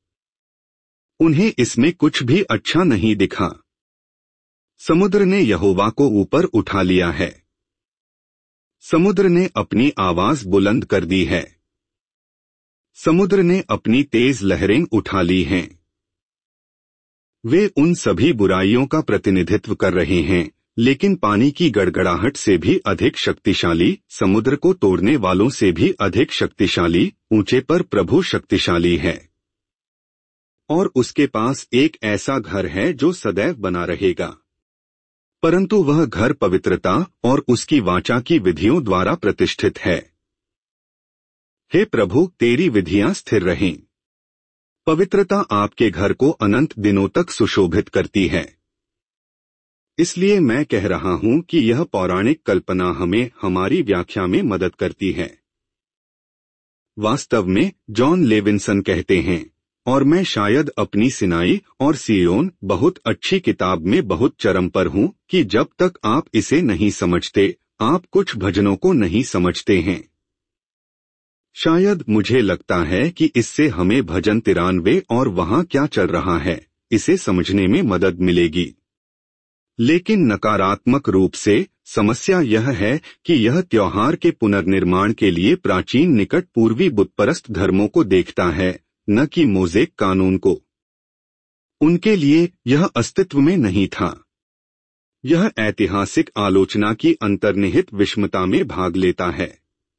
उन्हें इसमें कुछ भी अच्छा नहीं दिखा। समुद्र ने यहोवा को ऊपर उठा लिया है। समुद्र ने अपनी आवाज बुलंद कर दी है। समुद्र ने अपनी तेज लहरें उठा ली हैं। वे उन सभी बुराइयों का प्रतिनिधित्व कर रहे हैं, लेकिन पानी की गड़गड़ाहट से भी अधिक शक्तिशाली, समुद्र को तोड़ने वालों से भी अधिक शक्तिशाली, ऊंचे पर प्रभु शक्तिशाली है। और उसके पास एक ऐसा घर है जो सदैव बना रहेगा। परंतु वह घर पवित्रता और उसकी वाचा की विधियों द्वारा प्रतिष्ठित है। हे प्रभु, तेरी विधियां स्थिर रहें। पवित्रता आपके घर को अनंत दिनों तक सुशोभित करती है। इसलिए मैं कह रहा हूं कि यह पौराणिक कल्पना हमें हमारी व्याख्या में मदद करती है। वास्तव में जॉन लेविंसन कहते हैं, और मैं शायद अपनी सिनाई और सियोन बहुत अच्छी किताब में बहुत चरम पर हूं, कि जब तक आप इसे नहीं समझते, आप कुछ भजनों को नहीं समझते हैं। शायद मुझे लगता है कि इससे हमें भजन तिरानवे और वहां क्या चल रहा है, इसे समझने में मदद मिलेगी। लेकिन नकारात्मक रूप से समस्या यह है कि यह त्योहार के पुनर्निर्माण के लिए प्राचीन निकट पूर्वी बुतपरस्त धर्मों को देखता है, न कि मोज़ेक कानून को। उनके लिए यह अस्तित्व में नहीं था। यह ऐतिहासिक आलोचना की अंतर्निहित विषमता में भाग लेता है।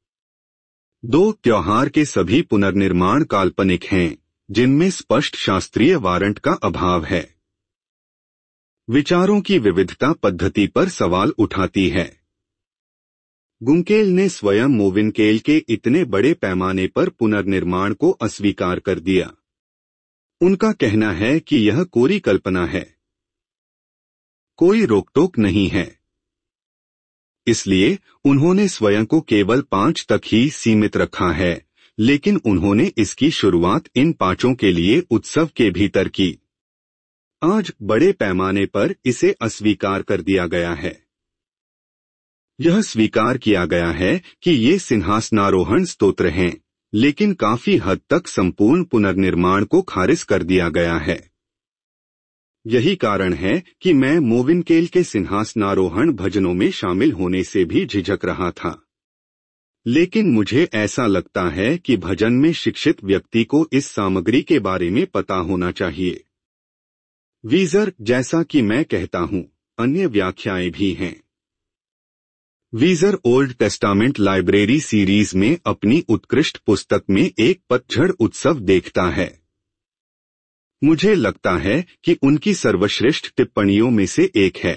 दो त्योहार के सभी पुनर्निर्माण काल्पनिक हैं, जिनमें स्पष्ट शास्त्रीय वारंट का अभाव है। विचारों की विविधता पद्धति पर सवाल उठाती है। गुंकेल ने स्वयं मोविनकेल के इतने बड़े पैमाने पर पुनर्निर्माण को अस्वीकार कर दिया। उनका कहना है कि यह कोरी कल्पना है। कोई रोकटोक नहीं है। इसलिए उन्होंने स्वयं को केवल पांच तक ही सीमित रखा है, लेकिन उन्होंने इसकी शुरुआत इन पांचों के लिए उत्सव के भीतर की। आज बड़े पैमाने पर इसे अस्वीकार कर दिया गया है। यह स्वीकार किया गया है कि ये सिंहासनारोहण स्तोत्र हैं, लेकिन काफी हद तक संपूर्ण पुनर्निर्माण को खारिज कर दिया गया है। यही कारण है कि मैं मोविनकेल के सिंहासनारोहण भजनों में शामिल होने से भी झिझक रहा था। लेकिन मुझे ऐसा लगता है कि भजन में शिक्षित व्यक्ति को इस सामग्री के बारे में पता होना चाहिए। वीजर, जैसा कि मैं कहता हूं, अन्य व्याख्याएं भी हैं। Weiser Old Testament library series में अपनी उत्कृष्ट पुस्तक में एक पतझड़ उत्सव देखता है। मुझे लगता है कि उनकी सर्वश्रेष्ठ टिप्पणियों में से एक है।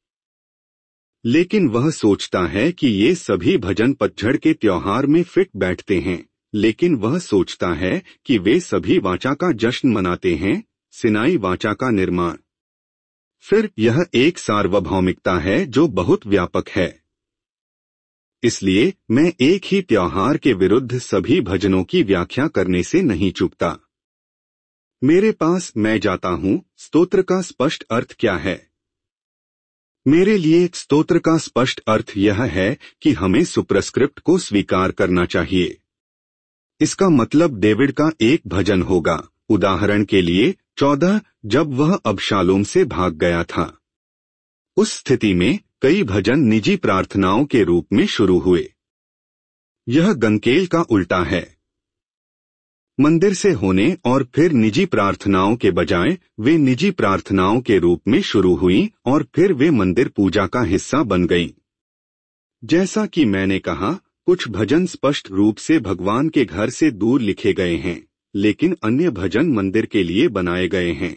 लेकिन वह सोचता है कि ये सभी भजन पतझड़ के त्योहार में फिट बैठते हैं, लेकिन वह सोचता है कि वे सभी वाचा का जश्न मनाते हैं, सिनाई वाचा का निर्माण। फिर यह एक सार्वभौमिकता है जो बहुत व्यापक है। इसलिए मैं एक ही त्योहार के विरुद्ध सभी भजनों की व्याख्या करने से नहीं चूकता। मेरे पास मैं जाता हूँ स्तोत्र का स्पष्ट अर्थ क्या है। मेरे लिए स्तोत्र का स्पष्ट अर्थ यह है कि हमें सुप्रस्क्रिप्ट को स्वीकार करना चाहिए। इसका मतलब डेविड का एक भजन होगा, उदाहरण के लिए चौदह, जब वह अबशालोम से भाग गया था। उस स्थिति में कई भजन निजी प्रार्थनाओं के रूप में शुरू हुए। यह गंकेल का उल्टा है। मंदिर से होने और फिर निजी प्रार्थनाओं के बजाय वे निजी प्रार्थनाओं के रूप में शुरू हुई और फिर वे मंदिर पूजा का हिस्सा बन गईं। जैसा कि मैंने कहा, कुछ भजन स्पष्ट रूप से भगवान के घर से दूर लिखे गए हैं, लेकिन अन्य भजन मंदिर के लिए बनाए गए हैं।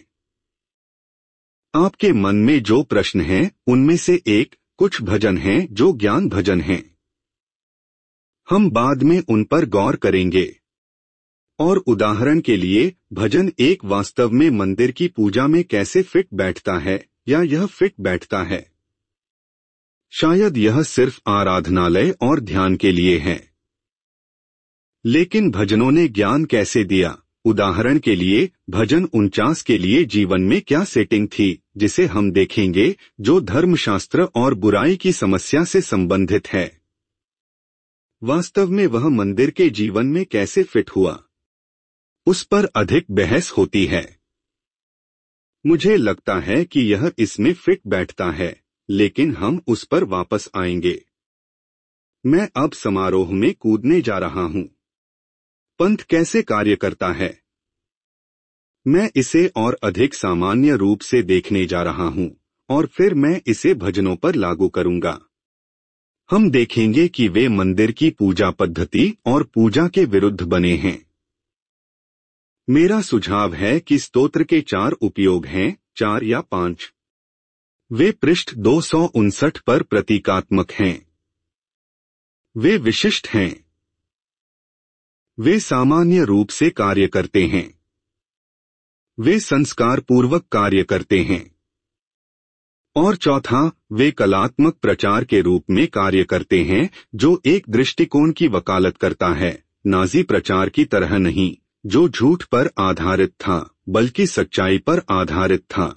आपके मन में जो प्रश्न हैं, उनमें से एक, कुछ भजन हैं जो ज्ञान भजन हैं। हम बाद में उन पर गौर करेंगे। और उदाहरण के लिए, भजन एक वास्तव में मंदिर की पूजा में कैसे फिट बैठता है, या यह फिट बैठता है। शायद यह सिर्फ आराधनालय और ध्यान के लिए है। लेकिन भजनों ने ज्ञान कैसे दिया? उदाहरण के लिए, भजन उनचास के लिए जीवन में क्या सेटिंग थी, जिसे हम देखेंगे, जो धर्मशास्त्र और बुराई की समस्या से संबंधित है। वास्तव में वह मंदिर के जीवन में कैसे फिट हुआ, उस पर अधिक बहस होती है। मुझे लगता है कि यह इसमें फिट बैठता है, लेकिन हम उस पर वापस आएंगे। मैं अब समारोह में कूदने जा रहा हूं। पंथ कैसे कार्य करता है? मैं इसे और अधिक सामान्य रूप से देखने जा रहा हूं, और फिर मैं इसे भजनों पर लागू करूंगा। हम देखेंगे कि वे मंदिर की पूजा पद्धति और पूजा के विरुद्ध बने हैं। मेरा सुझाव है कि स्तोत्र के चार उपयोग हैं, चार या पांच। वे पृष्ठ दो सौ उनसठ पर प्रतीकात्मक हैं। वे विशिष्ट हैं। वे सामान्य रूप से कार्य करते हैं। वे संस्कार पूर्वक कार्य करते हैं। और चौथा, वे कलात्मक प्रचार के रूप में कार्य करते हैं, जो एक दृष्टिकोण की वकालत करता है, नाजी प्रचार की तरह नहीं, जो झूठ पर आधारित था, बल्कि सच्चाई पर आधारित था।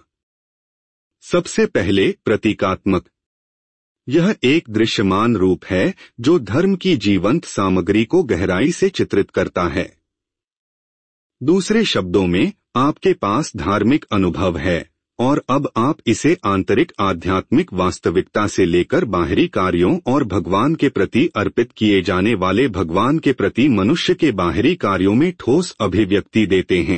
सबसे पहले, प्रतीकात्मक। यह एक दृश्यमान रूप है जो धर्म की जीवंत सामग्री को गहराई से चित्रित करता है। दूसरे शब्दों में, आपके पास धार्मिक अनुभव है, और अब आप इसे आंतरिक आध्यात्मिक वास्तविकता से लेकर बाहरी कार्यों और भगवान के प्रति अर्पित किए जाने वाले भगवान के प्रति मनुष्य के बाहरी कार्यों में ठोस अभिव्यक्ति देते हैं।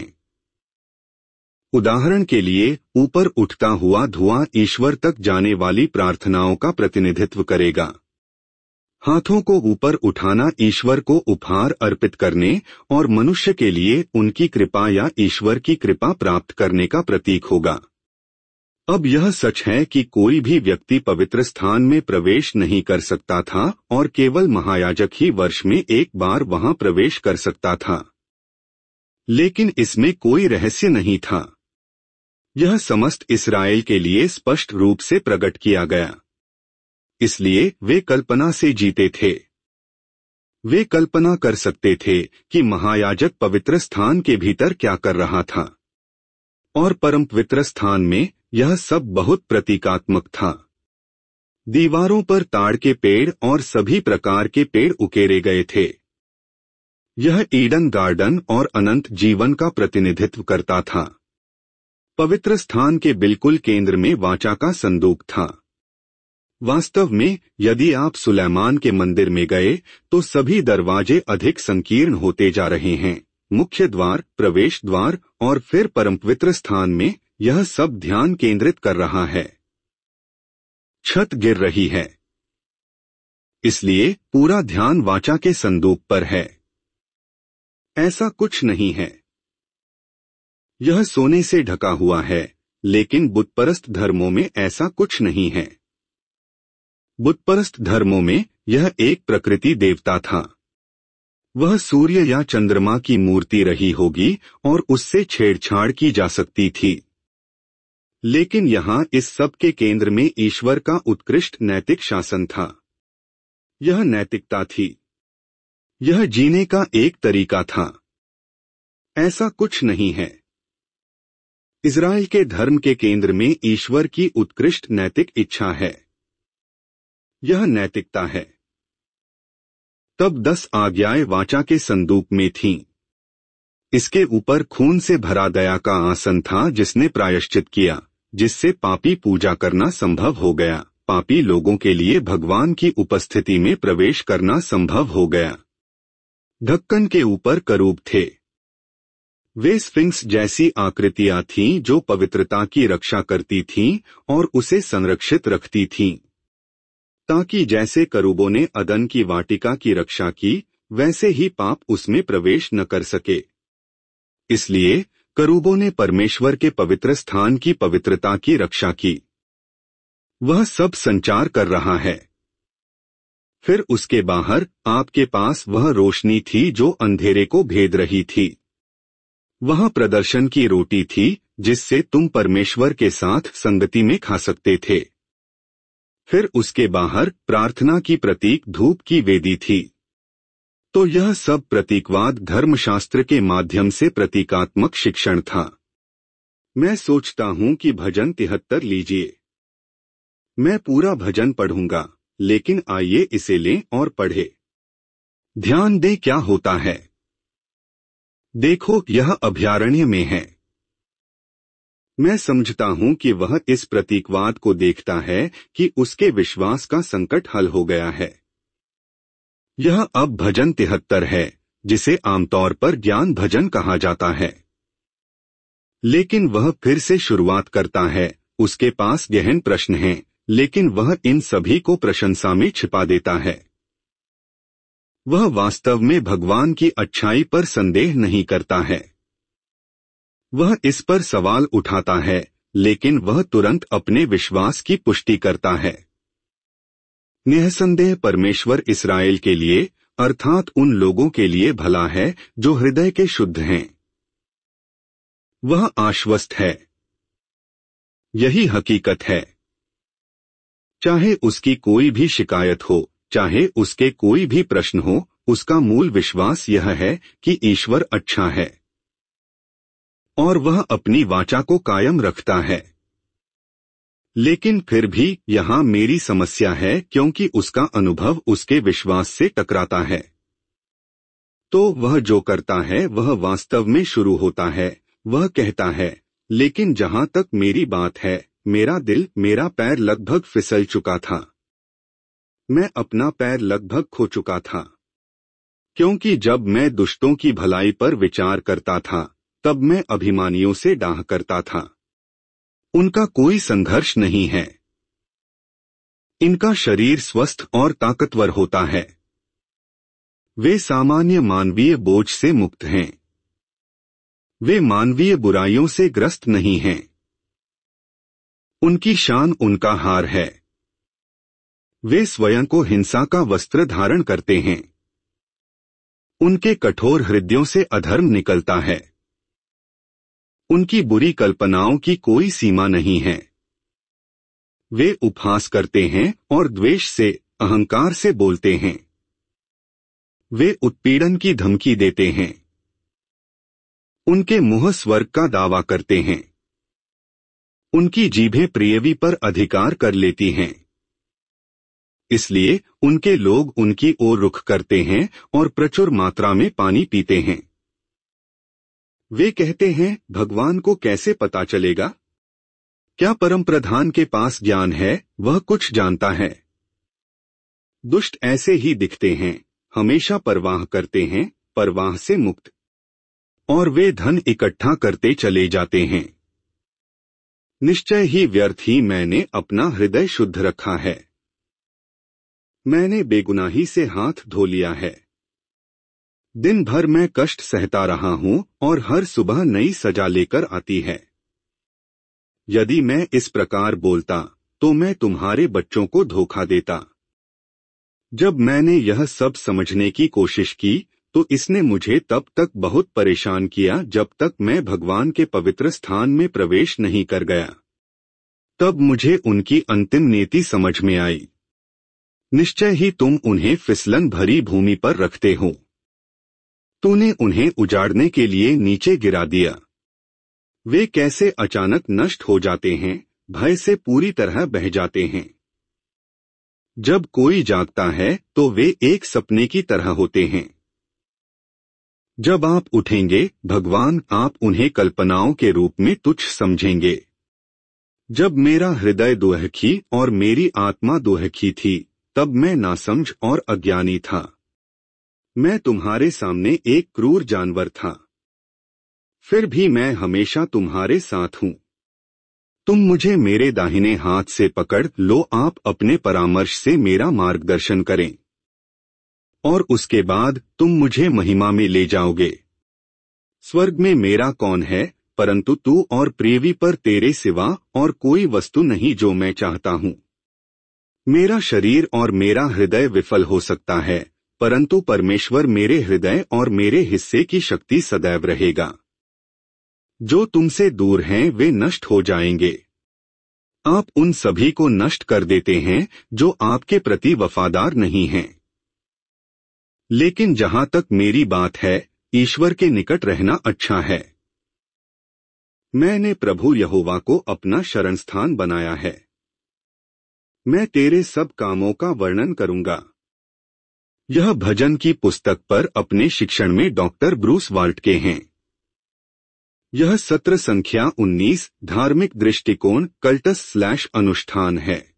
उदाहरण के लिए, ऊपर उठता हुआ धुआं ईश्वर तक जाने वाली प्रार्थनाओं का प्रतिनिधित्व करेगा। हाथों को ऊपर उठाना ईश्वर को उपहार अर्पित करने और मनुष्य के लिए उनकी कृपा या ईश्वर की कृपा प्राप्त करने का प्रतीक होगा। अब यह सच है कि कोई भी व्यक्ति पवित्र स्थान में प्रवेश नहीं कर सकता था और केवल महायाजक ही वर्ष में एक बार वहां प्रवेश कर सकता था। लेकिन इसमें कोई रहस्य नहीं था। यह समस्त इस्राएल के लिए स्पष्ट रूप से प्रकट किया गया। इसलिए वे कल्पना से जीते थे। वे कल्पना कर सकते थे कि महायाजक पवित्र स्थान के भीतर क्या कर रहा था। और परम पवित्र स्थान में यह सब बहुत प्रतीकात्मक था। दीवारों पर ताड़ के पेड़ और सभी प्रकार के पेड़ उकेरे गए थे। यह ईडन गार्डन और अनंत जीवन का प्रतिनिधित्व करता था। पवित्र स्थान के बिल्कुल केंद्र में वाचा का संदूक था। वास्तव में, यदि आप सुलैमान के मंदिर में गए तो सभी दरवाजे अधिक संकीर्ण होते जा रहे हैं। मुख्य द्वार, प्रवेश द्वार और फिर परम पवित्र स्थान में यह सब ध्यान केंद्रित कर रहा है। छत गिर रही है, इसलिए पूरा ध्यान वाचा के संदूक पर है। ऐसा कुछ नहीं है। यह सोने से ढका हुआ है, लेकिन बुतपरस्त धर्मों में ऐसा कुछ नहीं है। बुतपरस्त धर्मों में यह एक प्रकृति देवता था। वह सूर्य या चंद्रमा की मूर्ति रही होगी और उससे छेड़छाड़ की जा सकती थी। लेकिन यहाँ इस सब के केंद्र में ईश्वर का उत्कृष्ट नैतिक शासन था। यह नैतिकता थी। यह जीने का एक तरीका था। ऐसा कुछ नहीं है। इज़राइल के धर्म के केंद्र में ईश्वर की उत्कृष्ट नैतिक इच्छा है। यह नैतिकता है। तब दस आज्ञाएं वाचा के संदूक में थीं। इसके ऊपर खून से भरा दया का आसन था जिसने प्रायश्चित किया, जिससे पापी पूजा करना संभव हो गया। पापी लोगों के लिए भगवान की उपस्थिति में प्रवेश करना संभव हो गया। ढक्कन के ऊपर करूब थे। वे स्फिंक्स जैसी आकृतियां थीं जो पवित्रता की रक्षा करती थीं और उसे संरक्षित रखती थीं, ताकि जैसे करूबों ने अदन की वाटिका की रक्षा की, वैसे ही पाप उसमें प्रवेश न कर सके। इसलिए करूबों ने परमेश्वर के पवित्र स्थान की पवित्रता की रक्षा की। वह सब संचार कर रहा है। फिर उसके बाहर आपके पास वह रोशनी थी जो अंधेरे को भेद रही थी। वह प्रदर्शन की रोटी थी जिससे तुम परमेश्वर के साथ संगति में खा सकते थे। फिर उसके बाहर प्रार्थना की प्रतीक धूप की वेदी थी। तो यह सब प्रतीकवाद धर्मशास्त्र के माध्यम से प्रतीकात्मक शिक्षण था। मैं सोचता हूं कि भजन तिहत्तर लीजिए। मैं पूरा भजन पढ़ूंगा, लेकिन आइए इसे लें और पढ़े। ध्यान दें क्या होता है। देखो, यह अभयारण्य में है। मैं समझता हूं कि वह इस प्रतीकवाद को देखता है कि उसके विश्वास का संकट हल हो गया है। यह अब भजन तिहत्तर है, जिसे आमतौर पर ज्ञान भजन कहा जाता है। लेकिन वह फिर से शुरुआत करता है। उसके पास गहन प्रश्न हैं, लेकिन वह इन सभी को प्रशंसा में छिपा देता है। वह वास्तव में भगवान की अच्छाई पर संदेह नहीं करता है। वह इस पर सवाल उठाता है, लेकिन वह तुरंत अपने विश्वास की पुष्टि करता है। निःसंदेह परमेश्वर इस्राएल के लिए, अर्थात उन लोगों के लिए भला है जो हृदय के शुद्ध हैं। वह आश्वस्त है। यही हकीकत है। चाहे उसकी कोई भी शिकायत हो, चाहे उसके कोई भी प्रश्न हो, उसका मूल विश्वास यह है कि ईश्वर अच्छा है और वह अपनी वाचा को कायम रखता है। लेकिन फिर भी यहाँ मेरी समस्या है, क्योंकि उसका अनुभव उसके विश्वास से टकराता है। तो वह जो करता है वह वास्तव में शुरू होता है। वह कहता है, लेकिन जहाँ तक मेरी बात है, मेरा दिल, मेरा पैर लगभग फिसल चुका था। मैं अपना पैर लगभग खो चुका था, क्योंकि जब मैं दुष्टों की भलाई पर विचार करता था, तब मैं अभिमानियों से डाह करता था। उनका कोई संघर्ष नहीं है। इनका शरीर स्वस्थ और ताकतवर होता है। वे सामान्य मानवीय बोझ से मुक्त हैं। वे मानवीय बुराइयों से ग्रस्त नहीं हैं। उनकी शान उनका हार है। वे स्वयं को हिंसा का वस्त्र धारण करते हैं। उनके कठोर हृदयों से अधर्म निकलता है। उनकी बुरी कल्पनाओं की कोई सीमा नहीं है। वे उपहास करते हैं और द्वेष से, अहंकार से बोलते हैं। वे उत्पीड़न की धमकी देते हैं। उनके मुंह स्वर्ग का दावा करते हैं। उनकी जीभें प्रियवी पर अधिकार कर लेती हैं। इसलिए उनके लोग उनकी ओर रुख करते हैं और प्रचुर मात्रा में पानी पीते हैं। वे कहते हैं, भगवान को कैसे पता चलेगा? क्या परम प्रधान के पास ज्ञान है? वह कुछ जानता है। दुष्ट ऐसे ही दिखते हैं, हमेशा परवाह करते हैं, परवाह से मुक्त, और वे धन इकट्ठा करते चले जाते हैं। निश्चय ही व्यर्थ ही मैंने अपना हृदय शुद्ध रखा है। मैंने बेगुनाही से हाथ धो लिया है। दिन भर मैं कष्ट सहता रहा हूं और हर सुबह नई सजा लेकर आती है। यदि मैं इस प्रकार बोलता तो मैं तुम्हारे बच्चों को धोखा देता। जब मैंने यह सब समझने की कोशिश की तो इसने मुझे तब तक बहुत परेशान किया जब तक मैं भगवान के पवित्र स्थान में प्रवेश नहीं कर गया। तब मुझे उनकी अंतिम नीति समझ में आई। निश्चय ही तुम उन्हें फिसलन भरी भूमि पर रखते हो। तूने उन्हें उजाड़ने के लिए नीचे गिरा दिया। वे कैसे अचानक नष्ट हो जाते हैं, भय से पूरी तरह बह जाते हैं। जब कोई जागता है तो वे एक सपने की तरह होते हैं। जब आप उठेंगे भगवान, आप उन्हें कल्पनाओं के रूप में तुच्छ समझेंगे। जब मेरा हृदय दुहखी और मेरी आत्मा दुहखी थी, तब मैं नासमझ और अज्ञानी था। मैं तुम्हारे सामने एक क्रूर जानवर था। फिर भी मैं हमेशा तुम्हारे साथ हूँ। तुम मुझे मेरे दाहिने हाथ से पकड़ लो, आप अपने परामर्श से मेरा मार्गदर्शन करें, और उसके बाद तुम मुझे महिमा में ले जाओगे। स्वर्ग में मेरा कौन है, परंतु तू, और पृथ्वी पर तेरे सिवा और कोई वस्तु नहीं जो मैं चाहता हूँ। मेरा शरीर और मेरा हृदय विफल हो सकता है, परंतु परमेश्वर मेरे हृदय और मेरे हिस्से की शक्ति सदैव रहेगा। जो तुमसे दूर हैं वे नष्ट हो जाएंगे। आप उन सभी को नष्ट कर देते हैं जो आपके प्रति वफादार नहीं हैं। लेकिन जहां तक मेरी बात है, ईश्वर के निकट रहना अच्छा है। मैंने प्रभु यहोवा को अपना शरणस्थान बनाया है। मैं तेरे सब कामों का वर्णन करूंगा। यह भजन की पुस्तक पर अपने शिक्षण में डॉक्टर ब्रूस वाल्ट के हैं। यह सत्र संख्या उन्नीस, धार्मिक दृष्टिकोण कल्टस स्लैश अनुष्ठान है।